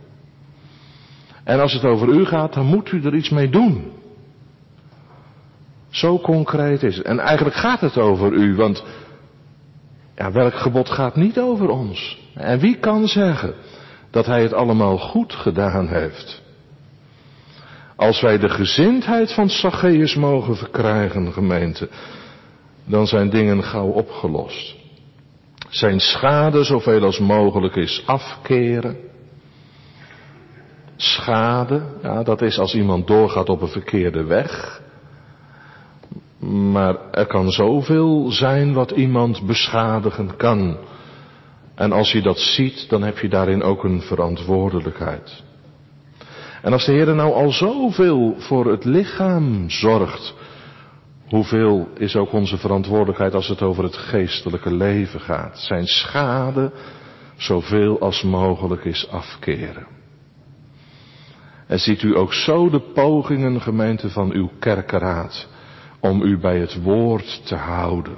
En als het over u gaat, dan moet u er iets mee doen. Zo concreet is het. En eigenlijk gaat het over u, want ja, welk gebod gaat niet over ons? En wie kan zeggen dat hij het allemaal goed gedaan heeft? Als wij de gezindheid van Zacchaeus mogen verkrijgen, gemeente, dan zijn dingen gauw opgelost. Zijn schade zoveel als mogelijk is afkeren. Schade, ja, dat is als iemand doorgaat op een verkeerde weg. Maar er kan zoveel zijn wat iemand beschadigen kan. En als je dat ziet, dan heb je daarin ook een verantwoordelijkheid. En als de Heer nou al zoveel voor het lichaam zorgt, hoeveel is ook onze verantwoordelijkheid als het over het geestelijke leven gaat? Zijn schade zoveel als mogelijk is afkeren. En ziet u ook zo de pogingen, gemeente, van uw kerkenraad om u bij het woord te houden.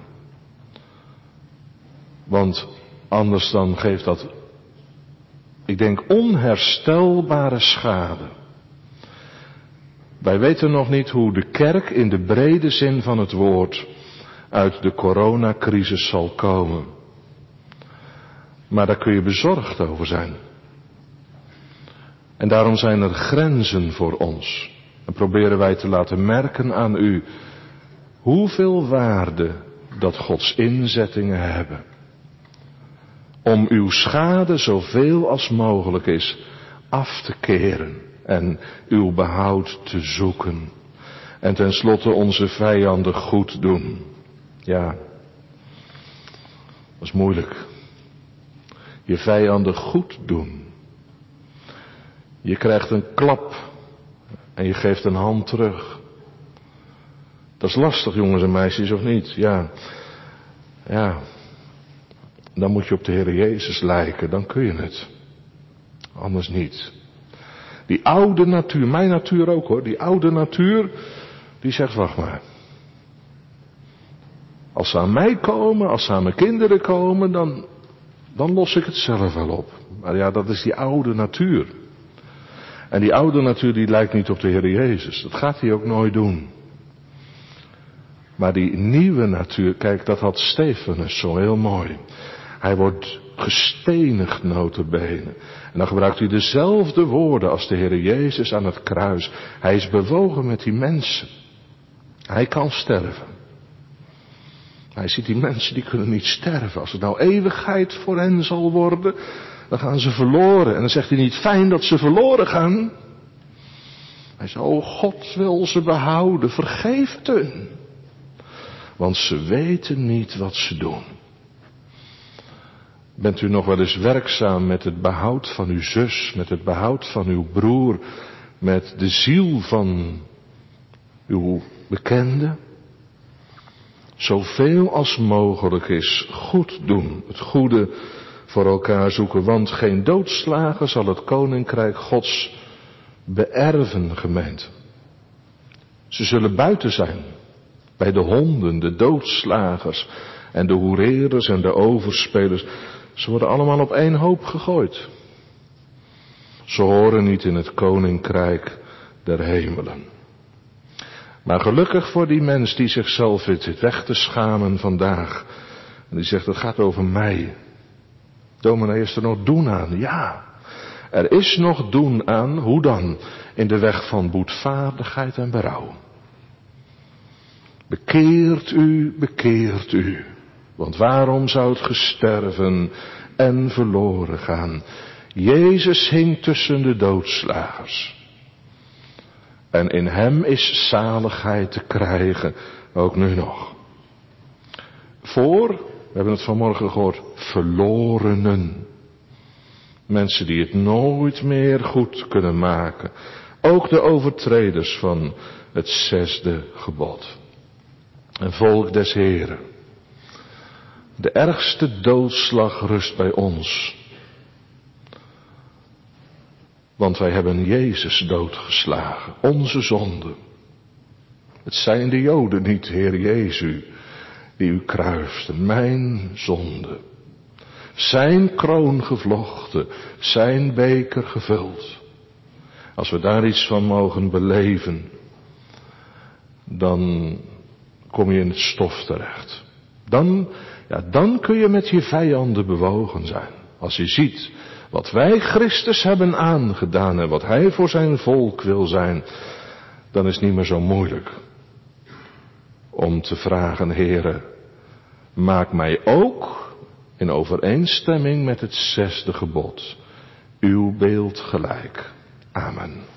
Want anders dan geeft dat, ik denk, onherstelbare schade. Wij weten nog niet hoe de kerk in de brede zin van het woord uit de coronacrisis zal komen. Maar daar kun je bezorgd over zijn. En daarom zijn er grenzen voor ons. En proberen wij te laten merken aan u hoeveel waarde dat Gods inzettingen hebben. Om uw schade zoveel als mogelijk is af te keren en uw behoud te zoeken. En tenslotte onze vijanden goed doen. Ja, Dat is moeilijk. Je vijanden goed doen. Je krijgt een klap en je geeft een hand terug. Dat is lastig, jongens en meisjes, of niet? Ja. Ja. Dan moet je op de Heer Jezus lijken, dan kun je het. Anders niet. Die oude natuur, mijn natuur ook hoor, die oude natuur, die zegt wacht maar. Als ze aan mij komen, als ze aan mijn kinderen komen, dan, dan los ik het zelf wel op. Maar ja, dat is die oude natuur. En die oude natuur die lijkt niet op de Heer Jezus. Dat gaat hij ook nooit doen. Maar die nieuwe natuur, kijk, dat had Stefanus zo heel mooi. Hij wordt gestenigd nota bene. En dan gebruikt hij dezelfde woorden als de Heer Jezus aan het kruis. Hij is bewogen met die mensen. Hij kan sterven. Hij ziet die mensen die kunnen niet sterven. Als het nou eeuwigheid voor hen zal worden, dan gaan ze verloren. En dan zegt hij niet fijn dat ze verloren gaan. Hij zegt, oh God wil ze behouden, vergeef het hun. Want ze weten niet wat ze doen. Bent u nog wel eens werkzaam met het behoud van uw zus, met het behoud van uw broer, met de ziel van uw bekende? Zoveel als mogelijk is goed doen, het goede voor elkaar zoeken, want geen doodslager zal het koninkrijk Gods beërven, gemeente. Ze zullen buiten zijn, bij de honden, de doodslagers en de hoererers en de overspelers. Ze worden allemaal op één hoop gegooid. Ze horen niet in het koninkrijk der hemelen. Maar gelukkig voor die mens die zichzelf zit weg te schamen vandaag. En die zegt, het gaat over mij. Dominee, is er nog doen aan? Ja, er is nog doen aan. Hoe dan? In de weg van boetvaardigheid en berouw. Bekeert u, bekeert u. Want waarom zou het gesterven en verloren gaan? Jezus hing tussen de doodslagers. En in hem is zaligheid te krijgen, ook nu nog. Voor, we hebben het vanmorgen gehoord, verlorenen. Mensen die het nooit meer goed kunnen maken. Ook de overtreders van het zesde gebod. En volk des Heren. De ergste doodslag rust bij ons. Want wij hebben Jezus doodgeslagen, onze zonde. Het zijn de Joden niet, Heer Jezus, die u kruisten, mijn zonde. Zijn kroon gevlochten, zijn beker gevuld. Als we daar iets van mogen beleven, dan kom je in het stof terecht. Dan, ja, dan kun je met je vijanden bewogen zijn. Als je ziet wat wij Christus hebben aangedaan en wat Hij voor zijn volk wil zijn, dan is het niet meer zo moeilijk om te vragen, Heere, maak mij ook in overeenstemming met het zesde gebod uw beeld gelijk. Amen.